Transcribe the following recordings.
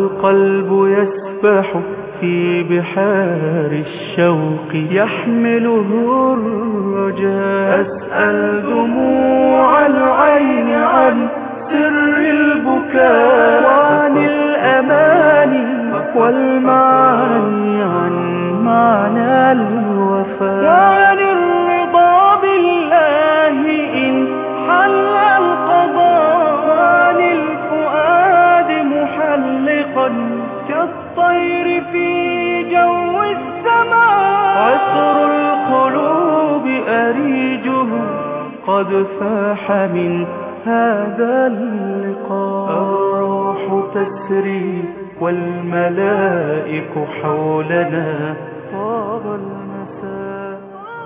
القلب يسبح في بحار الشوق يحمله الرجاء. أسأل دموع العين عن سر البكاء وعن الأماني والمعاني عن معنى الوفاء وعن الرضا بالله إن حل القضاء وعن الفؤاد محلقا كالطير في جو السماء. عطر القلوب أريجه قد فاح من هذا اللقاء. الروح تسري والملائك حولنا طاب المساء.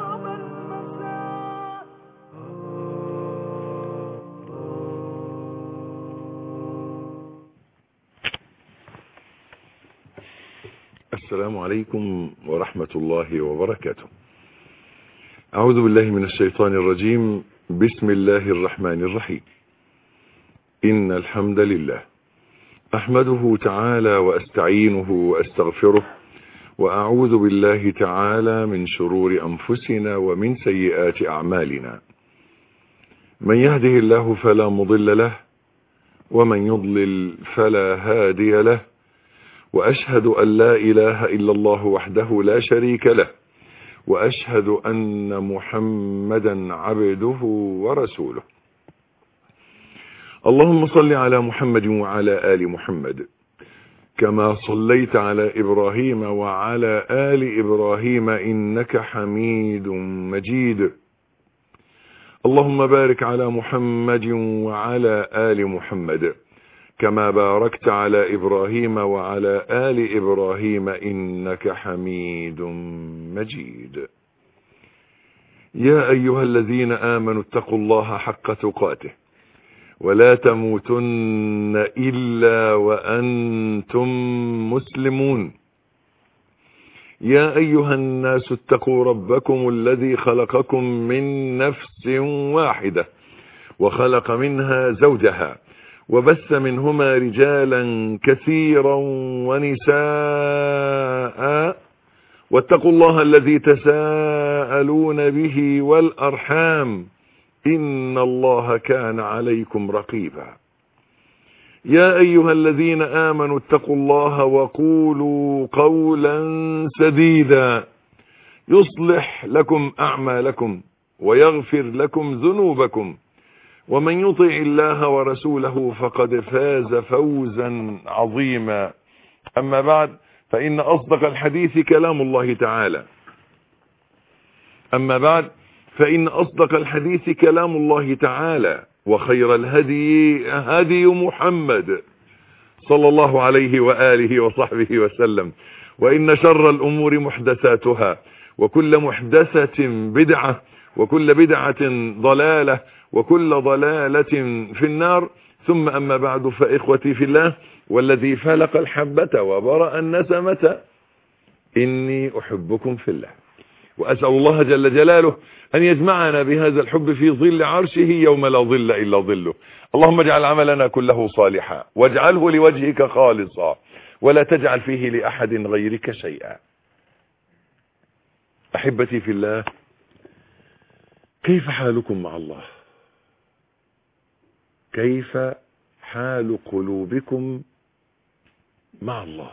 السلام عليكم ورحمة الله وبركاته. أعوذ بالله من الشيطان الرجيم. بسم الله الرحمن الرحيم. إن الحمد لله أحمده تعالى وأستعينه وأستغفره وأعوذ بالله تعالى من شرور أنفسنا ومن سيئات أعمالنا. من يهده الله فلا مضل له ومن يضلل فلا هادي له، وأشهد أن لا إله إلا الله وحده لا شريك له، وأشهد أن محمدا عبده ورسوله. اللهم صل على محمد وعلى آل محمد كما صليت على إبراهيم وعلى آل إبراهيم إنك حميد مجيد. اللهم بارك على محمد وعلى آل محمد كما باركت على إبراهيم وعلى آل إبراهيم إنك حميد مجيد. يا أيها الذين آمنوا اتقوا الله حق تقاته ولا تموتن إلا وأنتم مسلمون. يا أيها الناس اتقوا ربكم الذي خلقكم من نفس واحدة وخلق منها زوجها وبث منهما رجالا كثيرا ونساء، واتقوا الله الذي تساءلون به والأرحام إن الله كان عليكم رقيبا. يا أيها الذين آمنوا اتقوا الله وقولوا قولا سديدا يصلح لكم أعمالكم ويغفر لكم ذنوبكم، ومن يطع الله ورسوله فقد فاز فوزا عظيما. أما بعد، فإن أصدق الحديث كلام الله تعالى. وخير الهدي هدي محمد صلى الله عليه وآله وصحبه وسلم. وإن شر الأمور محدثاتها، وكل محدثة بدعة، وكل بدعة ضلالة، وكل ضلالة في النار. ثم أما بعد، فإخوتي في الله والذي فلق الحبة وبرأ النسمة إني أحبكم في الله، وأسأل الله جل جلاله أن يجمعنا بهذا الحب في ظل عرشه يوم لا ظل إلا ظله. اللهم اجعل عملنا كله صالحا واجعله لوجهك خالصا ولا تجعل فيه لأحد غيرك شيئا. أحبتي في الله، كيف حالكم مع الله؟ كيف حال قلوبكم مع الله؟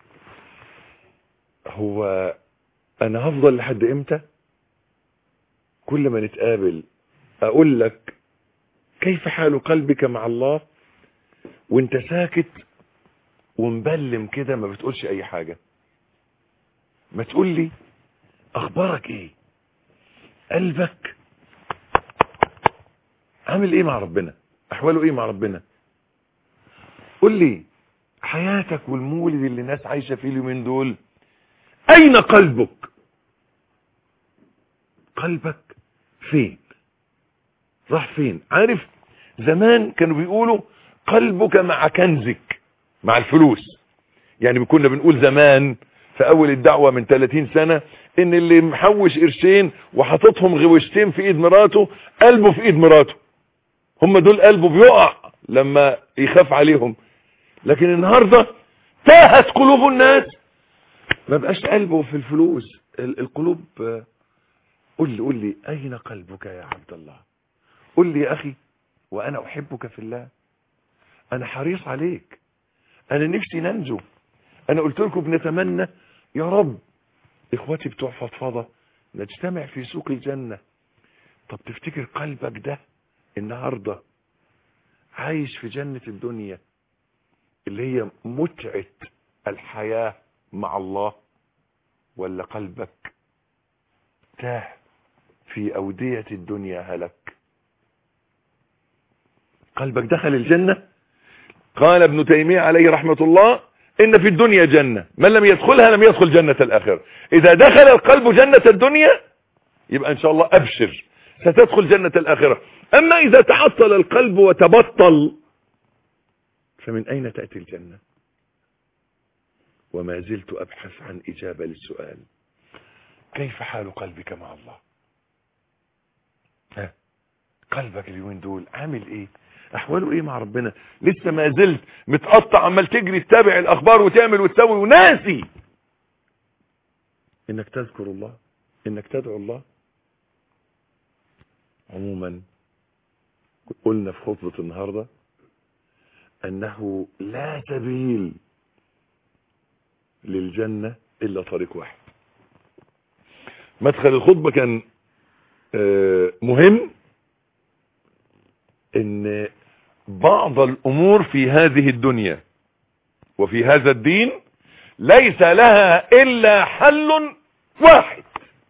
هو أنا هفضل لحد إمتى كل ما نتقابل أقول لك كيف حال قلبك مع الله وانت ساكت ومبلم كده ما بتقولش أي حاجة؟ ما تقول لي أخبارك إيه؟ قلبك عامل إيه مع ربنا؟ أحواله إيه مع ربنا؟ قول لي حياتك والمولد اللي الناس عايشة فيه اليومين دول، أين قلبك؟ قلبك فين؟ راح فين؟ عارف زمان كانوا بيقولوا قلبك مع كنزك، مع الفلوس. يعني كنا بنقول زمان في أول الدعوة من 30 سنة إن اللي محوش قرشين وحطتهم غوشتين في إيد مراته قلبه في إيد مراته، هم دول قلبه بيقع لما يخاف عليهم. لكن النهاردة تاهت قلوب الناس، ما بقاش قلبه في الفلوس. القلوب. قل لي اين قلبك يا عبد الله؟ قل لي يا اخي، وانا احبك في الله، انا حريص عليك، انا نفسي ننجو. انا قلت لكم بنتمنى يا رب اخواتي بتوع فضفضة نجتمع في سوق الجنة. طب تفتكر قلبك ده النهاردة عايش في جنة الدنيا اللي هي متعة الحياة مع الله، ولا قلبك تاه في أودية الدنيا هلك؟ قلبك دخل الجنة. قال ابن تيمية عليه رحمة الله إن في الدنيا جنة، من لم يدخلها لم يدخل جنة الآخرة. إذا دخل القلب جنة الدنيا يبقى إن شاء الله أبشر ستدخل جنة الآخرة. أما إذا تعطل القلب وتبطل فمن أين تأتي الجنة؟ وما زلت أبحث عن إجابة للسؤال: كيف حال قلبك مع الله؟ قلبك اليومين دول عامل إيه؟ أحواله إيه مع ربنا؟ لسه ما زلت متقطع عمال تجري تتابع الأخبار وتعمل وتسوي وناسي إنك تذكر الله، إنك تدعو الله. عموما قلنا في خطبة النهاردة أنه لا سبيل للجنة إلا طريق واحد. مدخل الخطبة كان مهم، ان بعض الامور في هذه الدنيا وفي هذا الدين ليس لها الا حل واحد.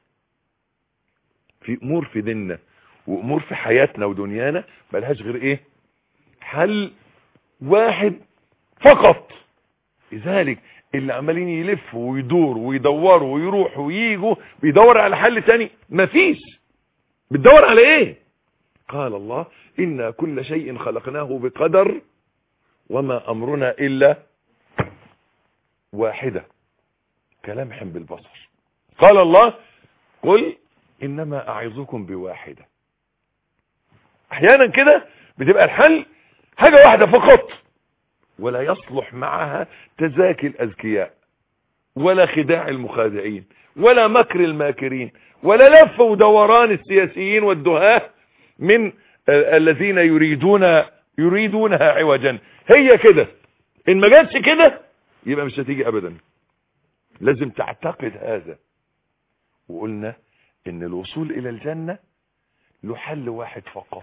في امور في ديننا وامور في حياتنا ودنيانا ملهاش غير ايه؟ حل واحد فقط. لذلك اللي عمالين يلفوا ويدوروا ويدوروا ويروحوا وييجوا بيدور على حل تاني مفيش. بتدور على ايه؟ قال الله: إنا كل شيء خلقناه بقدر وما أمرنا إلا واحدة كلمح بالبصر. قال الله: قل إنما أعظكم بواحدة. أحيانا كده بتبقى الحل حاجة واحدة فقط، ولا يصلح معها تزاكي الأذكياء ولا خداع المخادعين ولا مكر الماكرين ولا لف ودوران السياسيين والدهاة من الذين يريدونها عوجا. هي كده، ان ما جاتش كده يبقى مش هتيجي ابدا. لازم تعتقد هذا. وقلنا ان الوصول الى الجنة له حل واحد فقط،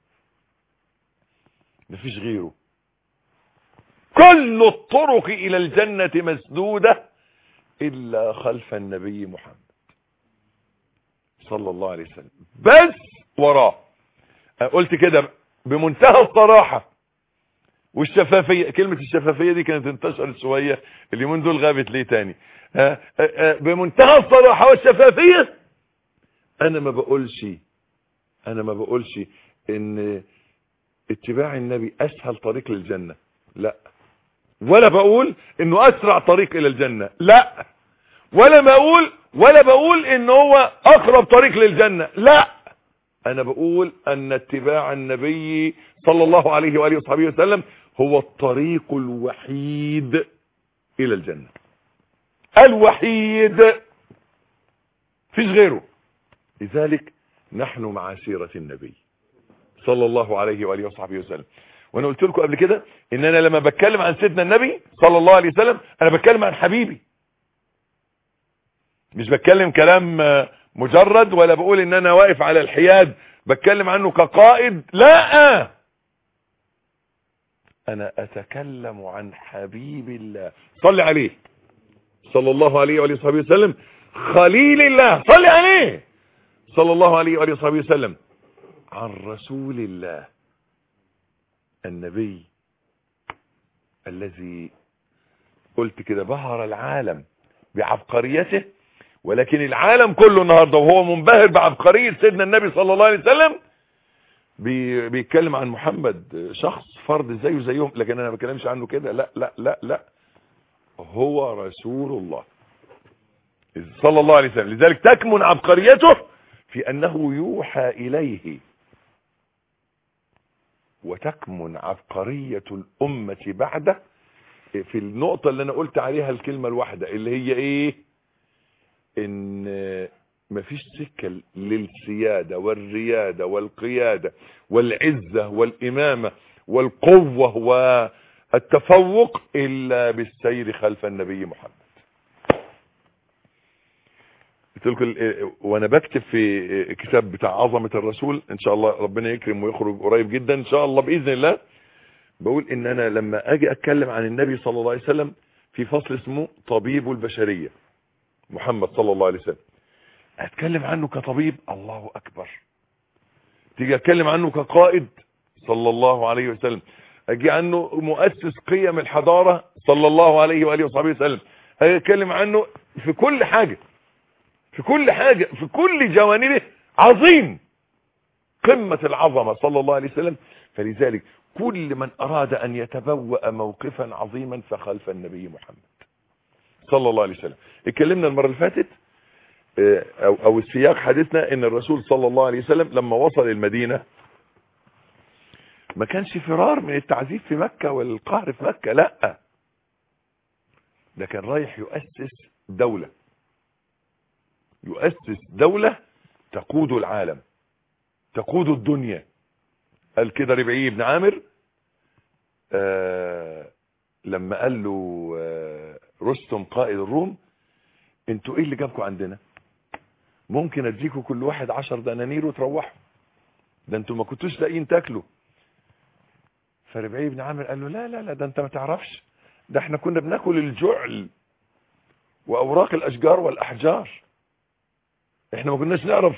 مفيش غيره. كل الطرق الى الجنة مسدودة الا خلف النبي محمد صلى الله عليه وسلم، بس وراه. قلت كده بمنتهى الصراحة والشفافية. كلمة الشفافية دي كانت انتشرت شوية اليومين دول، غابت ليه تاني. بمنتهى الصراحة والشفافية انا ما بقولش ان اتباع النبي اسهل طريق للجنة، لا. ولا بقول انه اسرع طريق الى الجنة، لا. ولا بقول ان هو اقرب طريق للجنة، لا. انا بقول ان اتباع النبي صلى الله عليه وآله وصحبه وسلم هو الطريق الوحيد الى الجنة، الوحيد، فيش غيره. لذلك نحن مع سيرة النبي صلى الله عليه وآله وصحبه وسلم. وانا قلت لكم قبل كده ان انا لما بتكلم عن سيدنا النبي صلى الله عليه وسلم انا بتكلم عن حبيبي، مش بتكلم كلام مجرد، ولا بقول ان انا واقف على الحياد بتكلم عنه كقائد، لا. انا اتكلم عن حبيب الله، صلي عليه صلى الله عليه وآله وصحبه وسلم، خليل الله، صلي عليه صلى الله عليه وآله وصحبه وسلم، عن رسول الله النبي الذي قلت كده بهر العالم بعبقريته، ولكن العالم كله النهارده وهو منبهر بعبقرية سيدنا النبي صلى الله عليه وسلم بيتكلم عن محمد شخص فرد زيه زيهم، لكن انا ما بتكلمش عنه كده، لا لا لا لا، هو رسول الله صلى الله عليه وسلم. لذلك تكمن عبقريته في انه يوحى اليه، وتكمن عبقرية الامة بعده في النقطة اللي انا قلت عليها الكلمة الواحدة اللي هي ايه؟ ان مفيش سكة للسيادة والريادة والقيادة والعزة والإمامة والقوة والتفوق إلا بالسير خلف النبي محمد. قلت لكم وانا بكتب في كتاب بتاع عظمة الرسول، ان شاء الله ربنا يكرم ويخرج قريب جدا ان شاء الله بإذن الله، بقول ان انا لما اجي اتكلم عن النبي صلى الله عليه وسلم في فصل اسمه طبيب البشرية محمد صلى الله عليه وسلم، اتكلم عنه كطبيب، الله اكبر. تيجي اتكلم عنه كقائد صلى الله عليه وسلم، اجي عنه مؤسس قيم الحضارة صلى الله عليه وآله وصحبه وسلم، اجي اتكلم عنه في كل حاجة، في كل حاجة، في كل جوانبه عظيم، قمة العظمة صلى الله عليه وسلم. فلذلك كل من اراد ان يتبوأ موقفا عظيما فخلف النبي محمد صلى الله عليه وسلم. اتكلمنا المرة اللي فاتت او السياق حديثنا ان الرسول صلى الله عليه وسلم لما وصل المدينة ما كانش فرار من التعذيب في مكة والقهر في مكة، لا، ده كان رايح يؤسس دولة، يؤسس دولة تقود العالم، تقود الدنيا. قال كده ربعي بن عامر لما قال له رستم قائد الروم انتوا ايه اللي جابكم عندنا؟ ممكن اديكم كل واحد 10 دنانير وتروحوا، ده انتوا ما كنتوش لاقيين تاكلوا. فربعي بن عامر قال له لا لا لا، ده انت ما تعرفش، ده احنا كنا بناكل الجعل واوراق الاشجار والاحجار، احنا ما كناش نعرف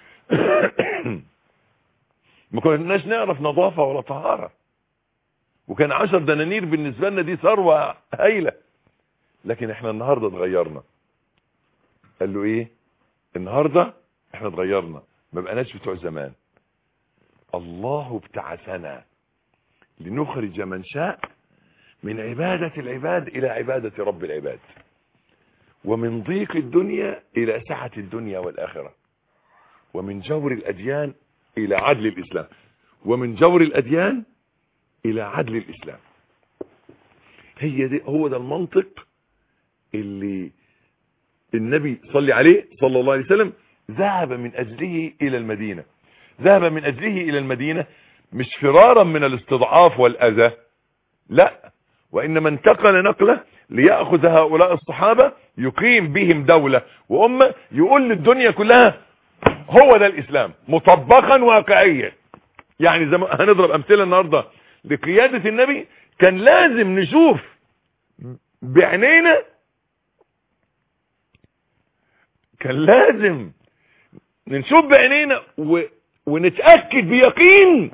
ما كناش نعرف نظافة ولا طهارة، وكان 10 دنانير بالنسبة لنا دي ثروة هايلة، لكن احنا النهاردة اتغيرنا. قال له ايه؟ النهاردة احنا اتغيرنا، ما بقناش بتوع زمان، الله ابتعثنا لنخرج من شاء من عبادة العباد الى عبادة رب العباد، ومن ضيق الدنيا الى سعة الدنيا والاخرة، ومن جور الاديان الى عدل الاسلام، ومن جور الاديان الى عدل الاسلام. هو ده المنطق اللي النبي صلى عليه صلى الله عليه وسلم ذهب من اجله الى المدينة. ذهب من اجله الى المدينة مش فرارا من الاستضعاف والاذى، لا، وانما انتقل نقله ليأخذ هؤلاء الصحابة يقيم بهم دولة وامة، يقول للدنيا كلها هو ده الاسلام مطبقا واقعيا. يعني زي ما هنضرب امثله النهارده لقياده النبي، كان لازم نشوف بعينينا، كان لازم نشوف بعينينا ونتاكد بيقين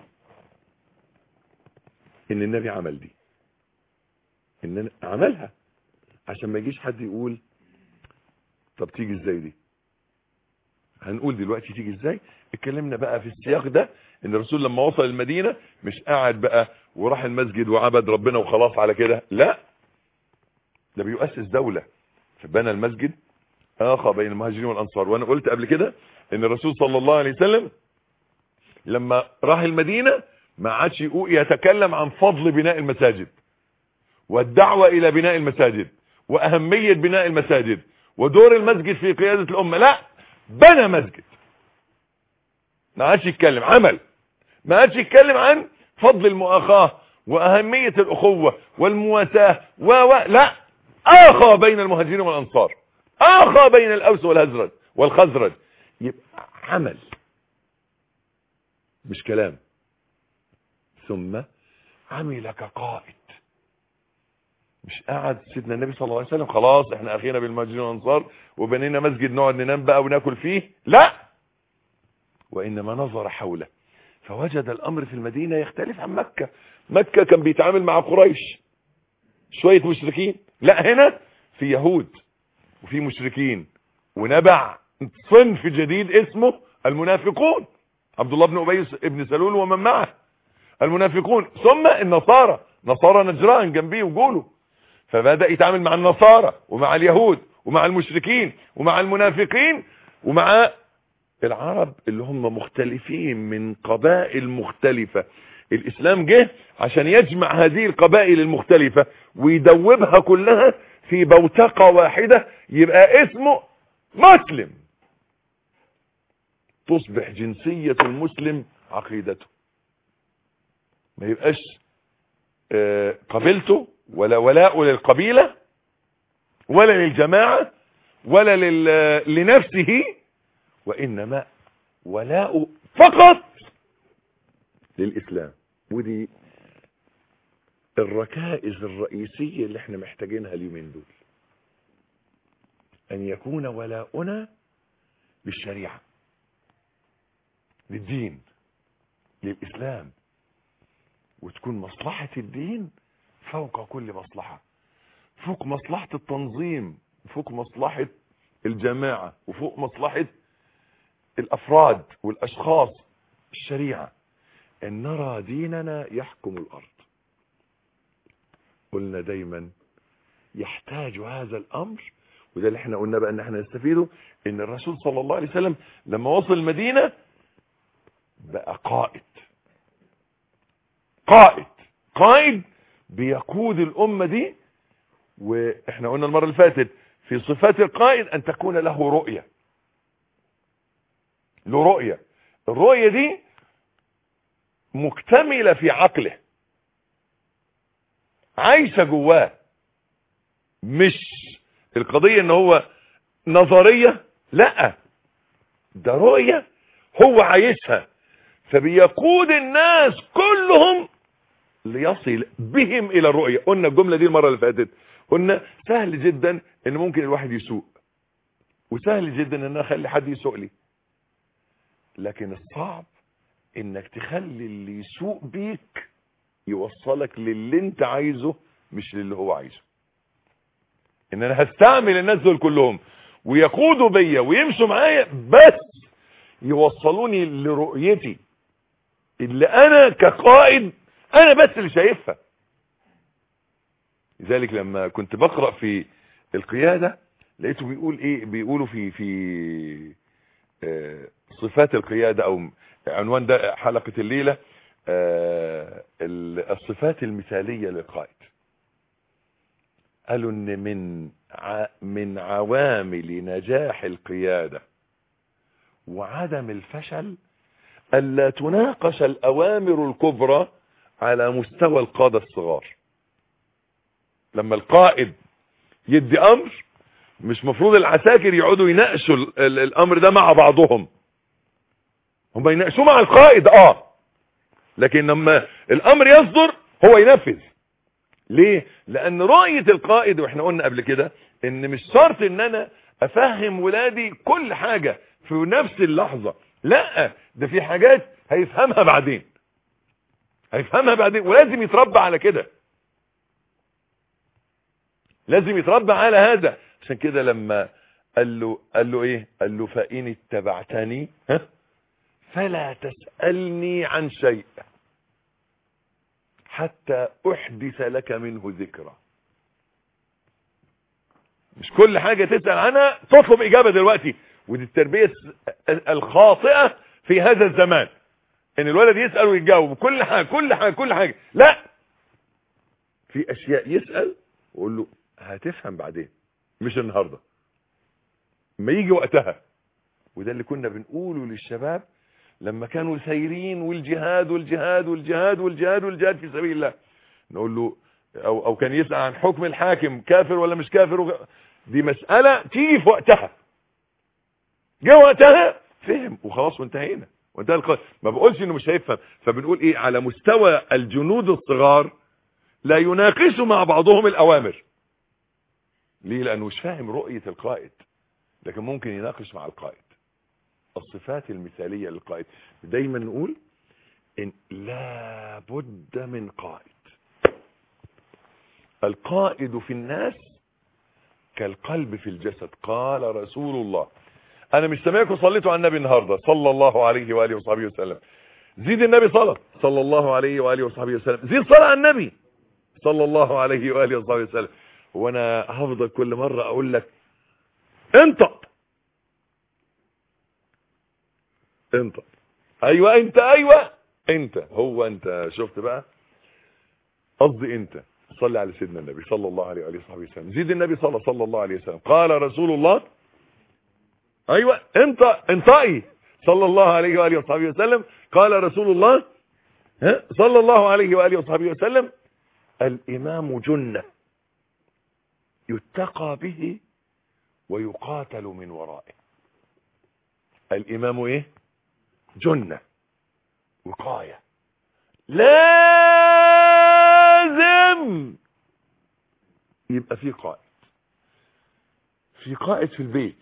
ان النبي عمل دي، ان عملها، عشان ما يجيش حد يقول طب تيجي ازاي دي. هنقول دلوقتي تيجي ازاي. اتكلمنا بقى في السياق ده ان الرسول لما وصل المدينة مش قاعد بقى وراح المسجد وعبد ربنا وخلاص على كده، لا، ده بيؤسس دولة. فبنى المسجد اخى بين المهاجرين والانصار. وانا قلت قبل كده ان الرسول صلى الله عليه وسلم لما راح المدينة ما عادش يتكلم عن فضل بناء المساجد والدعوة الى بناء المساجد واهمية بناء المساجد ودور المسجد في قيادة الامة، لا، بنى مسجد. ما عادش يتكلم عمل، ما عادش يتكلم عن فضل المؤاخاة واهمية الاخوة والمواساة لا، اخى بين المهاجرين والانصار، اخى بين الاوس والخزرج. يبقى عمل مش كلام. ثم عمل كقائد، مش قاعد سيدنا النبي صلى الله عليه وسلم خلاص احنا اخينا بالمهاجرين والانصار وبنينا مسجد نقعد ننام بقى وناكل فيه، لا، وانما نظر حوله فوجد الامر في المدينة يختلف عن مكة. مكة كان بيتعامل مع قريش شوية مشركين، لا، هنا في يهود وفي مشركين ونبع صنف جديد اسمه المنافقون، عبد الله بن ابي بن سلول ومن معه المنافقون، ثم النصارى، نصارى نجران جنبيه وجوله. فبدأ يتعامل مع النصارى ومع اليهود ومع المشركين ومع المنافقين ومع العرب اللي هم مختلفين من قبائل مختلفة الإسلام جه عشان يجمع هذه القبائل المختلفة ويدوبها كلها في بوتقة واحدة، يبقى اسمه مسلم. تصبح جنسية المسلم عقيدته، ما يبقاش قبيلته ولا ولاء للقبيلة ولا للجماعة ولا لنفسه، وإنما ولاء فقط للإسلام. ودي الركائز الرئيسية اللي احنا محتاجينها اليومين دول، أن يكون ولاؤنا للشريعة، للدين، للإسلام، وتكون مصلحة الدين فوق كل مصلحة، فوق مصلحة التنظيم، فوق مصلحة الجماعة، وفوق مصلحة الأفراد والأشخاص. الشريعة، أن نرى ديننا يحكم الأرض. قلنا دايما يحتاج هذا الأمر، وده اللي احنا قلنا بقى ان احنا نستفيده، ان الرسول صلى الله عليه وسلم لما وصل المدينة بقى قائد بيقود الأمة دي. واحنا قلنا المرة اللي فاتت في صفات القائد أن تكون له رؤية. الرؤية دي مكتملة في عقله، عايشة جواه، مش القضية ان هو نظرية، لا، ده رؤية هو عايشها، فبيقود الناس كلهم ليصل بهم الى الرؤية. قلنا الجملة دي المرة اللي فاتت، قلنا سهل جدا ان ممكن الواحد يسوق، وسهل جدا ان انا اخلي حد يسوق لي، لكن الصعب انك تخلي اللي يسوق بيك يوصلك للي انت عايزه مش للي هو عايزه. ان انا هستعمل الناس دول كلهم ويقودوا بيا ويمشوا معايا، بس يوصلوني لرؤيتي اللي انا كقائد انا بس اللي شايفها. لذلك لما كنت بقرأ في القيادة لقيته بيقول ايه، بيقولوا في صفات القيادة، او عنوان ده حلقة الليلة، الصفات المثالية للقائد. قالوا ان من عوامل نجاح القيادة وعدم الفشل ألا تناقش الأوامر الكبرى على مستوى القادة الصغار. لما القائد يدي أمر، مش مفروض العساكر يقعدوا يناقشوا الأمر ده مع بعضهم، هم يناقشوا مع القائد لكن لما الأمر يصدر هو ينفذ. ليه؟ لأن رؤية القائد، واحنا قلنا قبل كده ان مش شرط ان انا افهم ولادي كل حاجة في نفس اللحظة، لا، ده في حاجات هيفهمها بعدين، ولازم يتربى على كده، لازم يتربى على هذا. عشان كده لما قال له ايه، قال له فإن اتبعتني فلا تسألني عن شيء حتى أحدث لك منه ذكرى. مش كل حاجة تسأل عنها تطلب إجابة دلوقتي، ودي التربية الخاطئة في هذا الزمان، ان الولد يسأل ويجاوب كل حاجة. لا، في أشياء يسأل وقول له هتفهم بعدين، مش النهاردة، ما يجي وقتها. وده اللي كنا بنقوله للشباب لما كانوا سايرين والجهاد في سبيل الله، نقول له او كان يسأل عن حكم الحاكم كافر ولا مش كافر، دي مسألة تيجي في وقتها، جه وقتها فهم وخلاص وانتهينا وانتهى القضية. ما بقولش انه مش هيفهم، فبنقول ايه، على مستوى الجنود الصغار لا يناقشوا مع بعضهم الأوامر. ليه؟ لأنه مش فاهم رؤية القائد، لكن ممكن يناقش مع القائد. الصفات المثالية للقائد، دايما نقول إن لا بد من قائد. القائد في الناس كالقلب في الجسد، قال رسول الله. أنا مش سامعكم صليتوا على النبي النهاردة صلى الله عليه وآله وصحبه وسلم. زيد النبي صلى الله عليه وآله وصحبه وسلم، زيد صلاة على النبي صلى الله عليه وآله وصحبه وسلم. وانا هفضل كل مرة اقول لك انطق، ايوه انت، ايوه انت هو انت شفت بقى قصدي انت صلي على سيدنا النبي صلى الله عليه وآله وصحبه وسلم. زيد النبي صلى الله عليه وسلم. قال رسول الله، ايوه انطقي صلى الله عليه وآله وصحبه وسلم. قال رسول الله صلى الله عليه وآله وصحبه وسلم: الإمام جنة يتقى به ويقاتل من ورائه. الإمام ايه؟ جنة، وقاية. لازم يبقى في قائد. في قائد في البيت،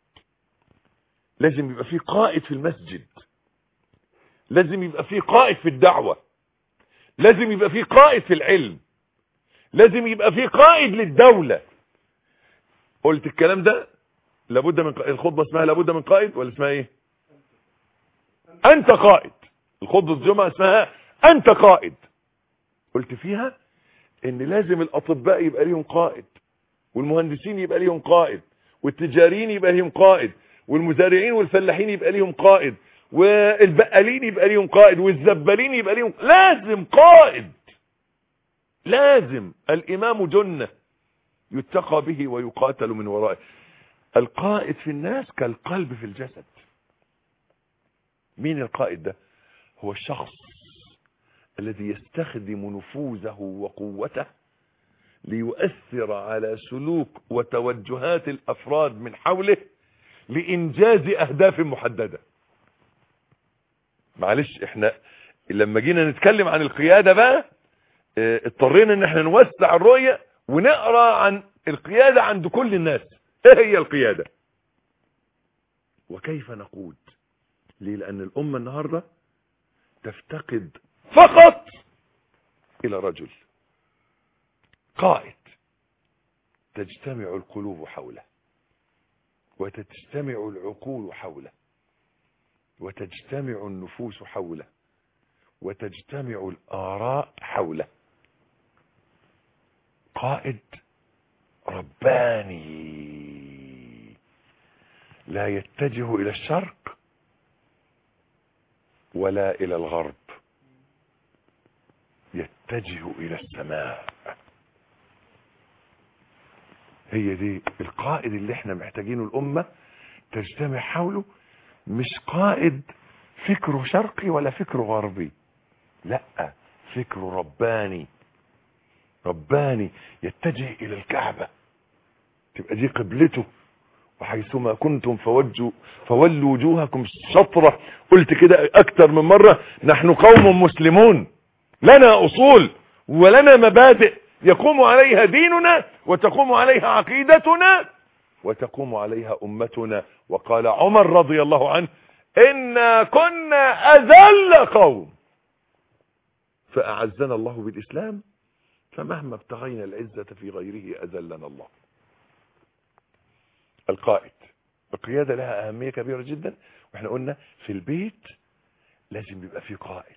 لازم يبقى في قائد في المسجد، لازم يبقى في قائد في الدعوة، لازم يبقى في قائد في العلم، لازم يبقى في قائد للدولة. قلت الكلام ده لابد من الخطبة اسمها لابد من قائد، ولا اسمها ايه؟ انت قائد. الخطبة الجمعة اسمها انت قائد. قلت فيها ان لازم الاطباء يبقى ليهم قائد، والمهندسين يبقى ليهم قائد، والتجاريين يبقى ليهم قائد، والمزارعين والفلاحين يبقى ليهم قائد، والبقالين يبقى ليهم قائد، والزبالين يبقى ليهم. لازم قائد، لازم. الامام جنة يتقى به ويقاتل من ورائه. القائد في الناس كالقلب في الجسد. مين القائد ده؟ هو الشخص الذي يستخدم نفوذه وقوته ليؤثر على سلوك وتوجهات الافراد من حوله لانجاز اهداف محددة. معلش احنا لما جينا نتكلم عن القيادة بقى اضطرينا ان احنا نوسع الرؤية ونقرأ عن القيادة عند كل الناس. ايه هي القيادة وكيف نقود؟ ليه؟ لان الامة النهاردة تفتقد فقط الى رجل قائد تجتمع القلوب حوله، وتجتمع العقول حوله، وتجتمع النفوس حوله، وتجتمع الآراء حوله. قائد رباني لا يتجه إلى الشرق ولا إلى الغرب، يتجه إلى السماء. هي دي القائد اللي احنا محتاجينه الأمة تجتمع حوله. مش قائد فكره شرقي ولا فكره غربي، لا، فكره رباني. رباني يتجه إلى الكعبة، تبقى دي قبلته. وحيثما كنتم فولوا وجوهكم شطرة. قلت كده أكتر من مرة، نحن قوم مسلمون لنا أصول ولنا مبادئ يقوم عليها ديننا، وتقوم عليها عقيدتنا، وتقوم عليها أمتنا. وقال عمر رضي الله عنه: إنا كنا أذل قوم فأعزنا الله بالإسلام، فمهما ابتغينا العزة في غيره أذلنا الله. القائد، القيادة لها أهمية كبيرة جدا. واحنا قلنا في البيت لازم يبقى فيه قائد.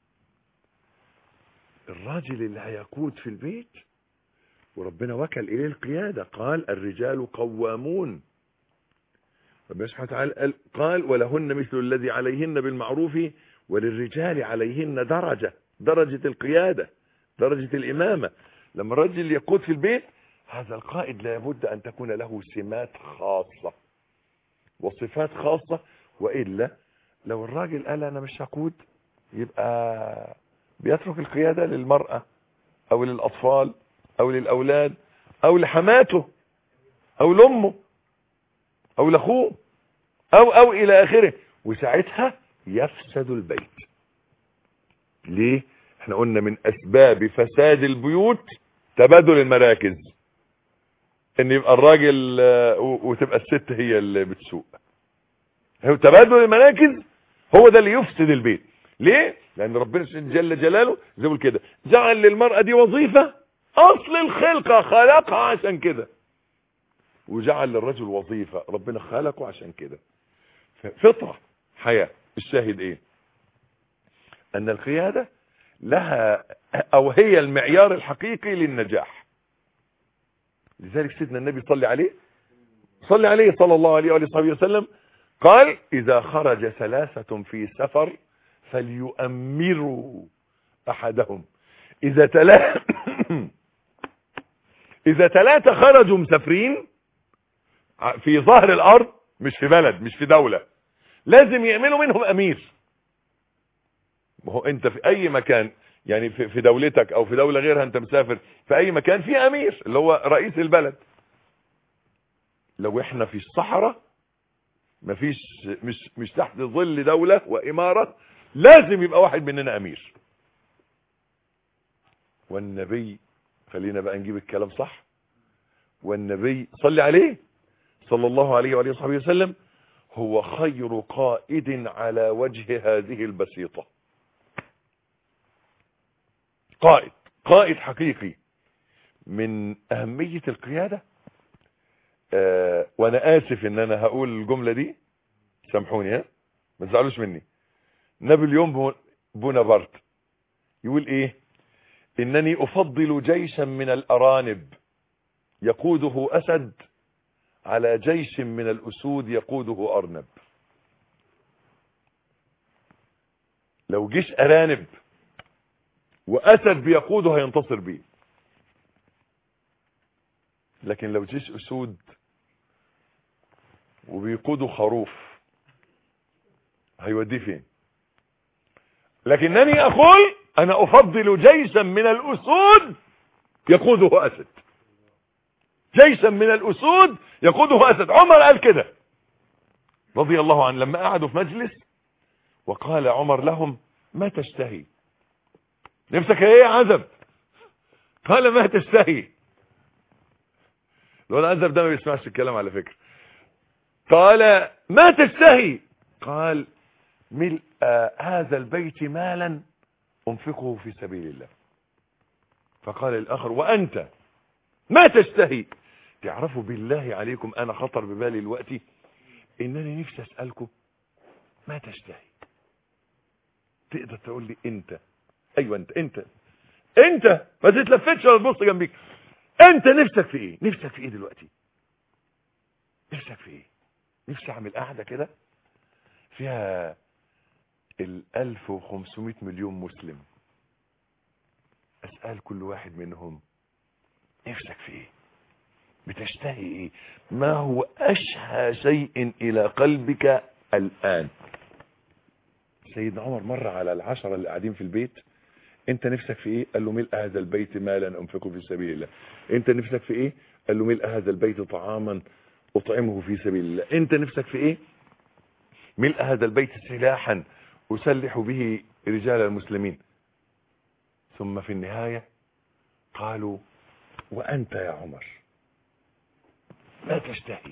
الراجل اللي هيقود في البيت وربنا وكل إليه القيادة، قال: الرجال قوامون. ربنا سبحانه وتعالى قال: ولهن مثل الذي عليهن بالمعروف وللرجال عليهن درجة القيادة، درجة الإمامة. لما الرجل يقود في البيت، هذا القائد لابد أن تكون له سمات خاصة وصفات خاصة. وإلا لو الراجل قال أنا مش هقود، يبقى بيترك القيادة للمرأة أو للأطفال أو للأولاد أو لحماته أو لأمه أو لأخوه أو إلى آخره، وساعتها يفسد البيت. ليه؟ احنا قلنا من أسباب فساد البيوت تبادل المراكز، ان يبقى الراجل وتبقى الست هي اللي بتسوق. تبادل المراكز هو ده اللي يفسد البيت. ليه؟ لان ربنا جل جلاله زي ما كده جعل للمرأة دي وظيفة اصل الخلقة خلقها عشان كده، وجعل للرجل وظيفة ربنا خلقه عشان كده. فطرة حياة. الشاهد ايه؟ ان القيادة لها او هي المعيار الحقيقي للنجاح. لذلك سيدنا النبي صلى عليه صلى الله عليه وآله وسلم قال: إذا خرج ثلاثة في سفر فليؤمروا أحدهم. إذا ثلاثة خرجوا مسافرين في ظهر الأرض، مش في بلد، مش في دولة، لازم يعملوا منهم أمير. ما هو أنت في أي مكان، يعني في دولتك أو في دولة غيرها، أنت مسافر في أي مكان في أمير اللي هو رئيس البلد. لو احنا في الصحراء مفيش، مش تحت ظل دولة وإمارة، لازم يبقى واحد مننا أمير. والنبي، خلينا بقى نجيب الكلام صح، والنبي صلى عليه صلى الله عليه وآله وصحبه وسلم هو خير قائد على وجه هذه البسيطة. قائد حقيقي. من أهمية القيادة، وانا آسف ان انا هقول الجملة دي، سامحوني ها، ما تزعلوش مني. نابليون بونابرت يقول ايه؟ انني افضل جيشا من الارانب يقوده اسد على جيش من الاسود يقوده ارنب. لو جيش ارانب واسد بيقوده هينتصر بيه، لكن لو جيش اسود وبيقوده خروف هيوديه فين؟ لكنني اقول انا افضل جيشا من الاسود يقوده اسد، جيشا من الاسود يقوده اسد. عمر قال كده رضي الله عنه لما قعدوا في مجلس وقال عمر لهم: ما تشتهي؟ نفسك ايه يا عزب؟ قال: ما تشتهي؟ لو العزب ده ما بيسمعش الكلام على فكرة. قال: ما تشتهي؟ قال: ملء هذا البيت مالا انفقه في سبيل الله. فقال الاخر: وانت ما تشتهي؟ تعرفوا بالله عليكم انا خطر ببالي دلوقتي انني نفسي اسالكم ما تشتهي. تقدر تقول لي انت؟ ايوه انت ما تتلفتش ولا تبص جنبيك. انت نفسك في ايه؟ نفسك في ايه دلوقتي؟ نفسك في ايه؟ نفسي اعمل قاعده كده فيها 1500 مليون مسلم، اسال كل واحد منهم نفسك في ايه؟ بتشتهي ايه؟ ما هو اشهى شيء الى قلبك الان؟ سيدنا عمر مر على العشرة اللي قاعدين في البيت. انت نفسك في ايه؟ قال له: ملء هذا البيت مالا انفقه في سبيل الله. انت نفسك في ايه؟ قال له: ملء هذا البيت طعاما اطعمه في سبيل الله. انت نفسك في ايه؟ ملء هذا البيت سلاحا اسلح به رجال المسلمين. ثم في النهاية قالوا: وانت يا عمر ما تشتهي؟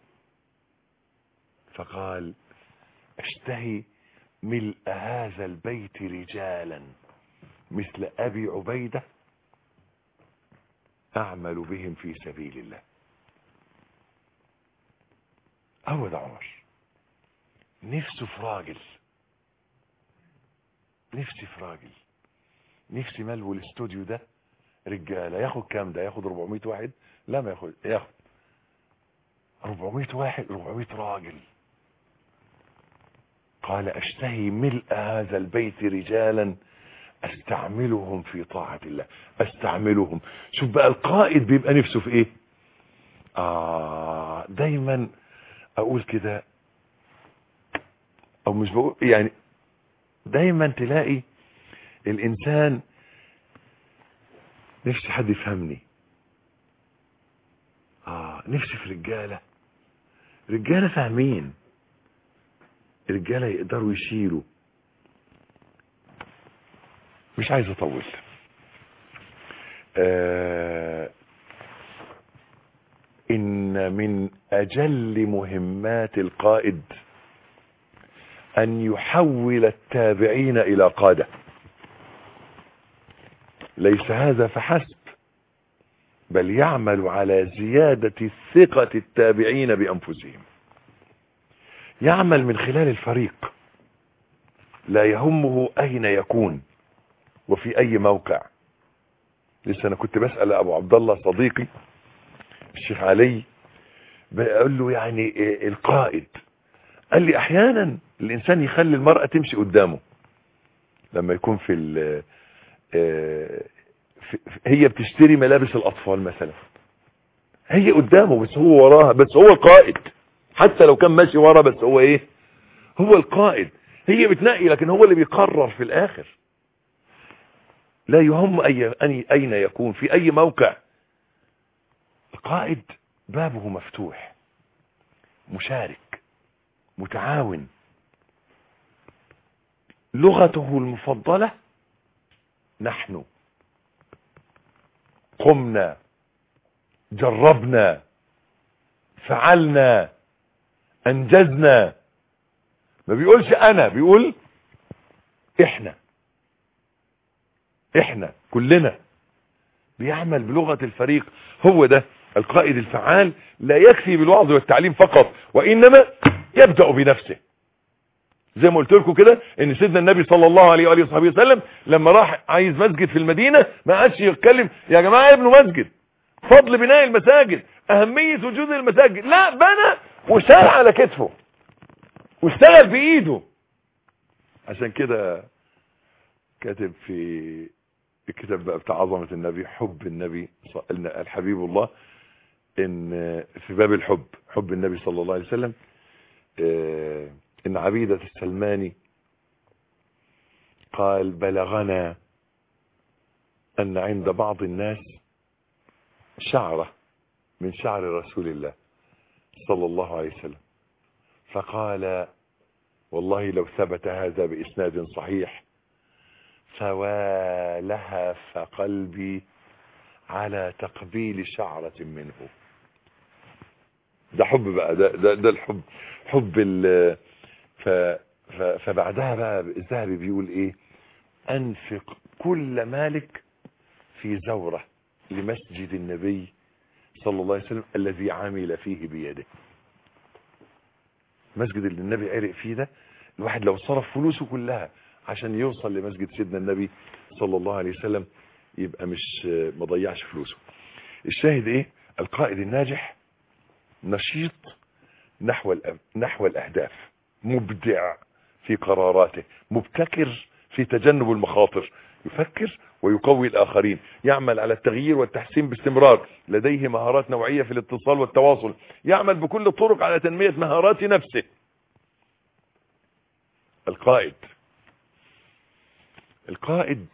فقال: اشتهي ملء هذا البيت رجالا مثل ابي عبيدة اعمل بهم في سبيل الله. هو ده عمر، نفسه في راجل، نفسي في راجل، نفسي ملو الاستوديو ده رجاله. ياخد كام ده؟ ياخد 400 واحد؟ لا ما ياخد 400 واحد، 400 راجل. قال: اشتهي ملء هذا البيت رجالا استعملهم في طاعة الله. استعملهم. شوف بقى القائد بيبقى نفسه في ايه. دايما اقول كده، او مش بقول يعني، دايما تلاقي الانسان نفسي حد يفهمني. نفسي في رجالة فاهمين، رجالة يقدروا يشيلوا. مش عايز اطول. ان من اجل مهمات القائد ان يحول التابعين الى قادة. ليس هذا فحسب، بل يعمل على زيادة ثقة التابعين بانفسهم. يعمل من خلال الفريق، لا يهمه اين يكون وفي اي موقع. لسه انا كنت بسأل ابو عبد الله صديقي الشيخ علي، بقول له يعني القائد، قال لي احيانا الانسان يخلي المرأة تمشي قدامه لما يكون هي بتشتري ملابس الاطفال مثلا، هي قدامه بس هو وراها، بس هو القائد، حتى لو كان ماشي ورا بس هو ايه، هو القائد. هي بتنقي لكن هو اللي بيقرر في الاخر. لا يهم اين يكون، في اي موقع، القائد بابه مفتوح، مشارك، متعاون. لغته المفضلة نحن، قمنا، جربنا، فعلنا، انجزنا. ما بيقولش انا، بيقول احنا كلنا. بيعمل بلغة الفريق. هو ده القائد الفعال. لا يكفي بالوعظ والتعليم فقط، وانما يبدأ بنفسه. زي ما قلت لكم كده ان سيدنا النبي صلى الله عليه وآله وصحبه وسلم لما راح عايز مسجد في المدينة ما قعدش يتكلم يا جماعة ابنوا مسجد، فضل بناء المساجد، اهمية وجود المساجد. لا، بنى وشال على كتفه واشتغل بايده. عشان كده كاتب في الكتاب بقى بتاع عظمة النبي، حب النبي الحبيب الله، ان في باب الحب، حب النبي صلى الله عليه وسلم، ان عبيدة السلماني قال بلغنا ان عند بعض الناس شعرة من شعر رسول الله صلى الله عليه وسلم، فقال والله لو ثبت هذا بإسناد صحيح فوالهف قلبي على تقبيل شعرة منه. ده حب بقى، ده الحب، حب فبعدها بقى الذهبي بيقول ايه، انفق كل مالك في زورة لمسجد النبي صلى الله عليه وسلم الذي عمل فيه بيده. مسجد اللي النبي عرق فيه ده، الواحد لو صرف فلوسه كلها عشان يوصل لمسجد سيدنا النبي صلى الله عليه وسلم يبقى مش مضيعش فلوسه. الشاهد ايه، القائد الناجح نشيط نحو الاهداف، مبدع في قراراته، مبتكر في تجنب المخاطر، يفكر ويقوي الآخرين، يعمل على التغيير والتحسين باستمرار، لديه مهارات نوعية في الاتصال والتواصل، يعمل بكل الطرق على تنمية مهارات نفسه. القائد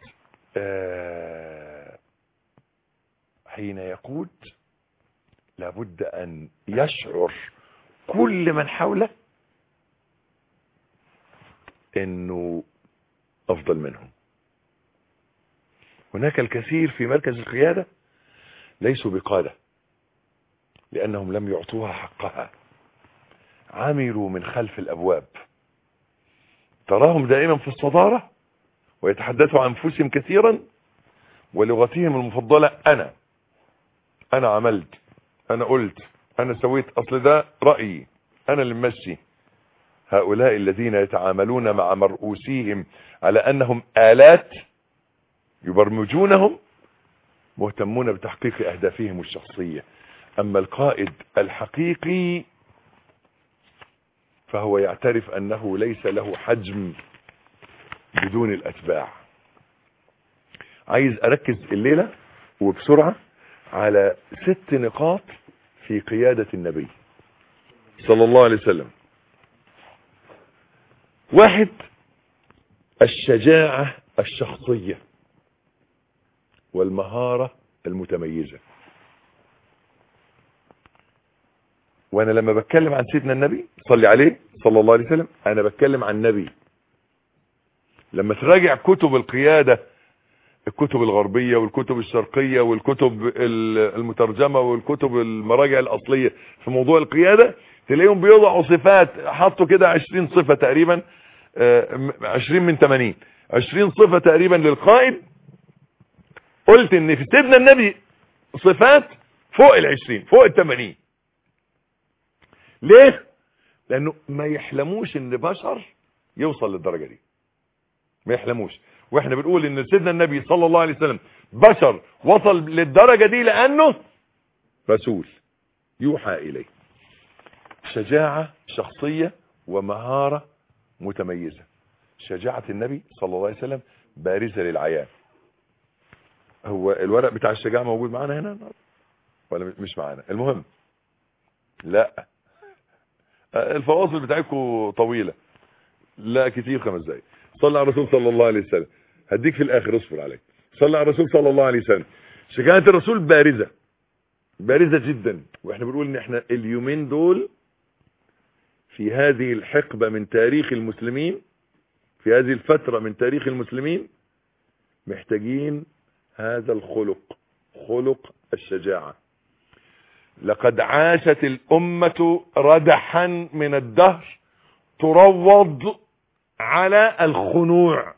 حين يقود لابد أن يشعر كل من حوله انه افضل منهم. هناك الكثير في مركز القيادة ليسوا بقادة لانهم لم يعطوها حقها، عملوا من خلف الابواب، تراهم دائما في الصدارة ويتحدثوا عن انفسهم كثيرا، ولغتهم المفضلة انا عملت، انا قلت، انا سويت، اصل ده رأيي، انا اللي ممشي. هؤلاء الذين يتعاملون مع مرؤوسيهم على أنهم آلات يبرمجونهم مهتمون بتحقيق أهدافهم الشخصية. أما القائد الحقيقي فهو يعترف أنه ليس له حجم بدون الأتباع. عايز أركز الليلة وبسرعة على 6 نقاط في قيادة النبي صلى الله عليه وسلم. 1، الشجاعة الشخصية والمهارة المتميزة. وانا لما بتكلم عن سيدنا النبي صلي عليه صلى الله عليه وسلم انا بتكلم عن النبي. لما تراجع كتب القيادة، الكتب الغربية والكتب الشرقية والكتب المترجمة والكتب المراجع الأصلية في موضوع القيادة، تلاقيهم بيوضعوا صفات، حطوا كده 20 صفة تقريبا، 20 من 80، 20 صفة تقريبا للقائد. قلت ان في سيدنا النبي صفات فوق 20 فوق 80. ليه؟ لانه ما يحلموش ان بشر يوصل للدرجة دي، ما يحلموش. واحنا بنقول ان سيدنا النبي صلى الله عليه وسلم بشر وصل للدرجة دي لانه رسول يوحى اليه. شجاعة شخصية ومهارة متميزة. شجاعة النبي صلى الله عليه وسلم بارزة للعيان. هو الورق بتاع الشجاعة موجود معانا هنا ولا مش معانا؟ المهم لا الفواصل بتاعتكم طويلة، لا كتير 5 دقايق. صلى على الرسول صلى الله عليه وسلم. هديك في الاخر، اصبر عليك. صلى على الرسول صلى الله عليه وسلم. شجاعة الرسول بارزة جدا. واحنا بنقول ان احنا اليومين دول في هذه الحقبة من تاريخ المسلمين، في هذه الفترة من تاريخ المسلمين، محتاجين هذا الخلق، خلق الشجاعة. لقد عاشت الأمة ردحا من الدهر تروض على الخنوع.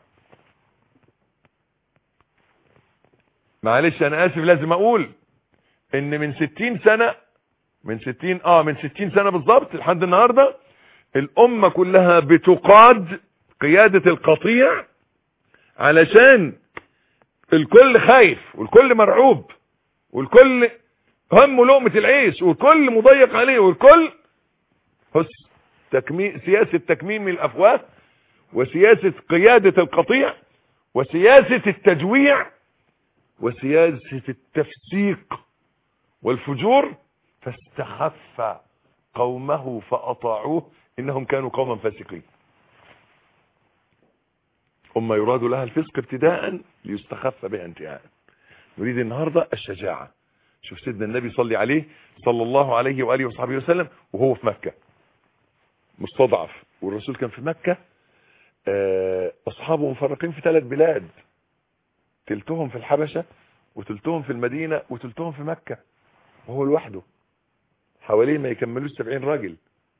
معلش انا اسف، لازم اقول ان من 60 سنة من 60 سنة بالضبط لحد النهاردة الامة كلها بتقاد قيادة القطيع، علشان الكل خايف والكل مرعوب والكل همه لقمة العيش والكل مضيق عليه والكل سياسة تكميم الافواه، وسياسة قيادة القطيع، وسياسة التجويع، وسياسة التفسيق والفجور. فاستخف قومه فأطاعوه إنهم كانوا قوما فاسقين. أمة يراد لها الفسق ابتداء ليستخف بها انتهاء. نريد النهاردة الشجاعة. شوف سيدنا النبي صلى عليه صلى الله عليه وآله وصحبه وسلم وهو في مكة مستضعف، والرسول كان في مكة، أصحابه مفرقين في 3 بلاد، تلتهم في الحبشة وتلتهم في المدينة وتلتهم في مكة، وهو لوحده حواليه ما يكملوش 70 راجل.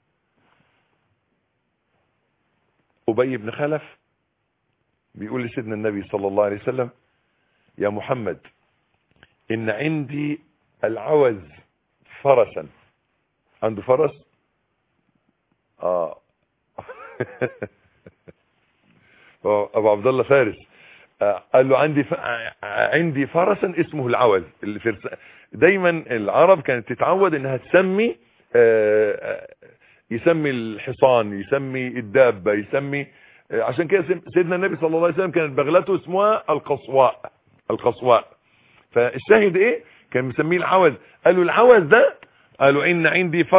أبي بن خلف بيقول لسيدنا النبي صلى الله عليه وسلم: يا محمد إن عندي العوز فرسا. عنده فرس؟ أبو عبد الله فارس. قال له عندي فرسا اسمه العوز. دايما العرب كانت تتعود انها تسمي، يسمي الحصان، يسمي الدابة، يسمي. عشان كده سيدنا النبي صلى الله عليه وسلم كانت بغلته اسمها القصواء. فالشاهد ايه؟ كان مسميه العوز. قالوا العوز ده، قالوا ان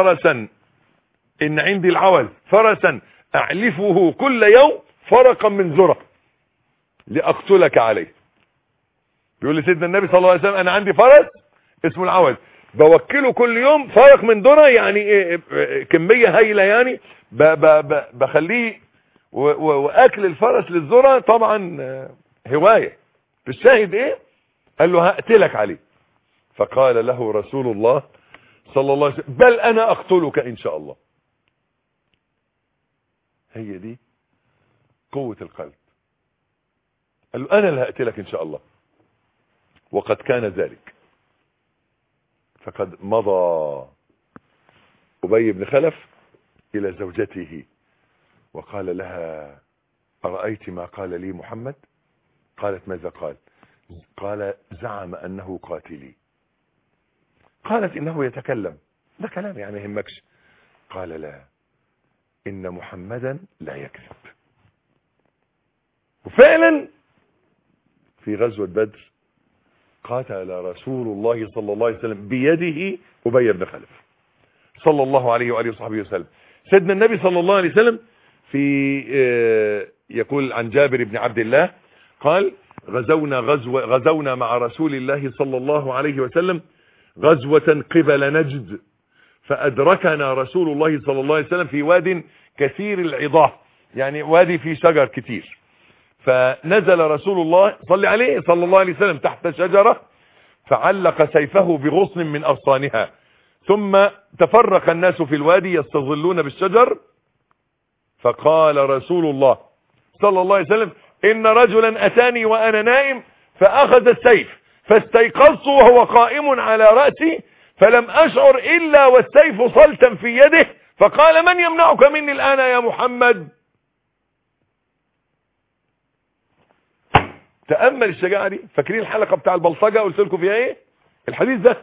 عندي العوز فرسا اعلفه كل يوم فرقا من ذرة لأقتلك عليه. بيقول لي سيدنا النبي صلى الله عليه وسلم: انا عندي فرس اسمه العوز، بوكله كل يوم فرق من ذرة، يعني كمية هايلة، يعني بخليه واكل الفرس للذرة طبعا هواية. الشاهد ايه؟ قال له هقتلك عليه. فقال له رسول الله صلى الله عليه وسلم: بل انا اقتلك ان شاء الله. هي دي قوة القلب. قال له انا اللي هقتلك ان شاء الله. وقد كان ذلك. فقد مضى أبي بن خلف الى زوجته وقال لها: أرأيت ما قال لي محمد؟ قالت: ماذا قال؟ قال: زعم انه قاتلي. قالت: انه يتكلم، ده كلام يعني يهمكش. قال: لا، ان محمدا لا يكذب. وفعلا في غزوة بدر قاتل رسول الله صلى الله عليه وسلم بيده أبي بن خلف صلى الله عليه وآله وصحبه وسلم. سيدنا النبي صلى الله عليه وسلم في يقول عن جابر بن عبد الله قال: غزونا مع رسول الله صلى الله عليه وسلم غزوة قبل نجد، فأدركنا رسول الله صلى الله عليه وسلم في واد كثير العضاه، يعني وادي فيه شجر كتير. فنزل رسول الله صلى الله عليه وسلم تحت شجرة، فعلق سيفه بغصن من أغصانها، ثم تفرق الناس في الوادي يستظلون بالشجر. فقال رسول الله صلى الله عليه وسلم: إن رجلا أتاني وأنا نائم فأخذ السيف، فاستيقظت وهو قائم على رأسي، فلم أشعر إلا والسيف صلتا في يده، فقال: من يمنعك مني الآن يا محمد؟ تأمل الشجاعة دي. فاكرين الحلقة بتاع البلطجة قلت لكم فيها ايه؟ الحديث ده.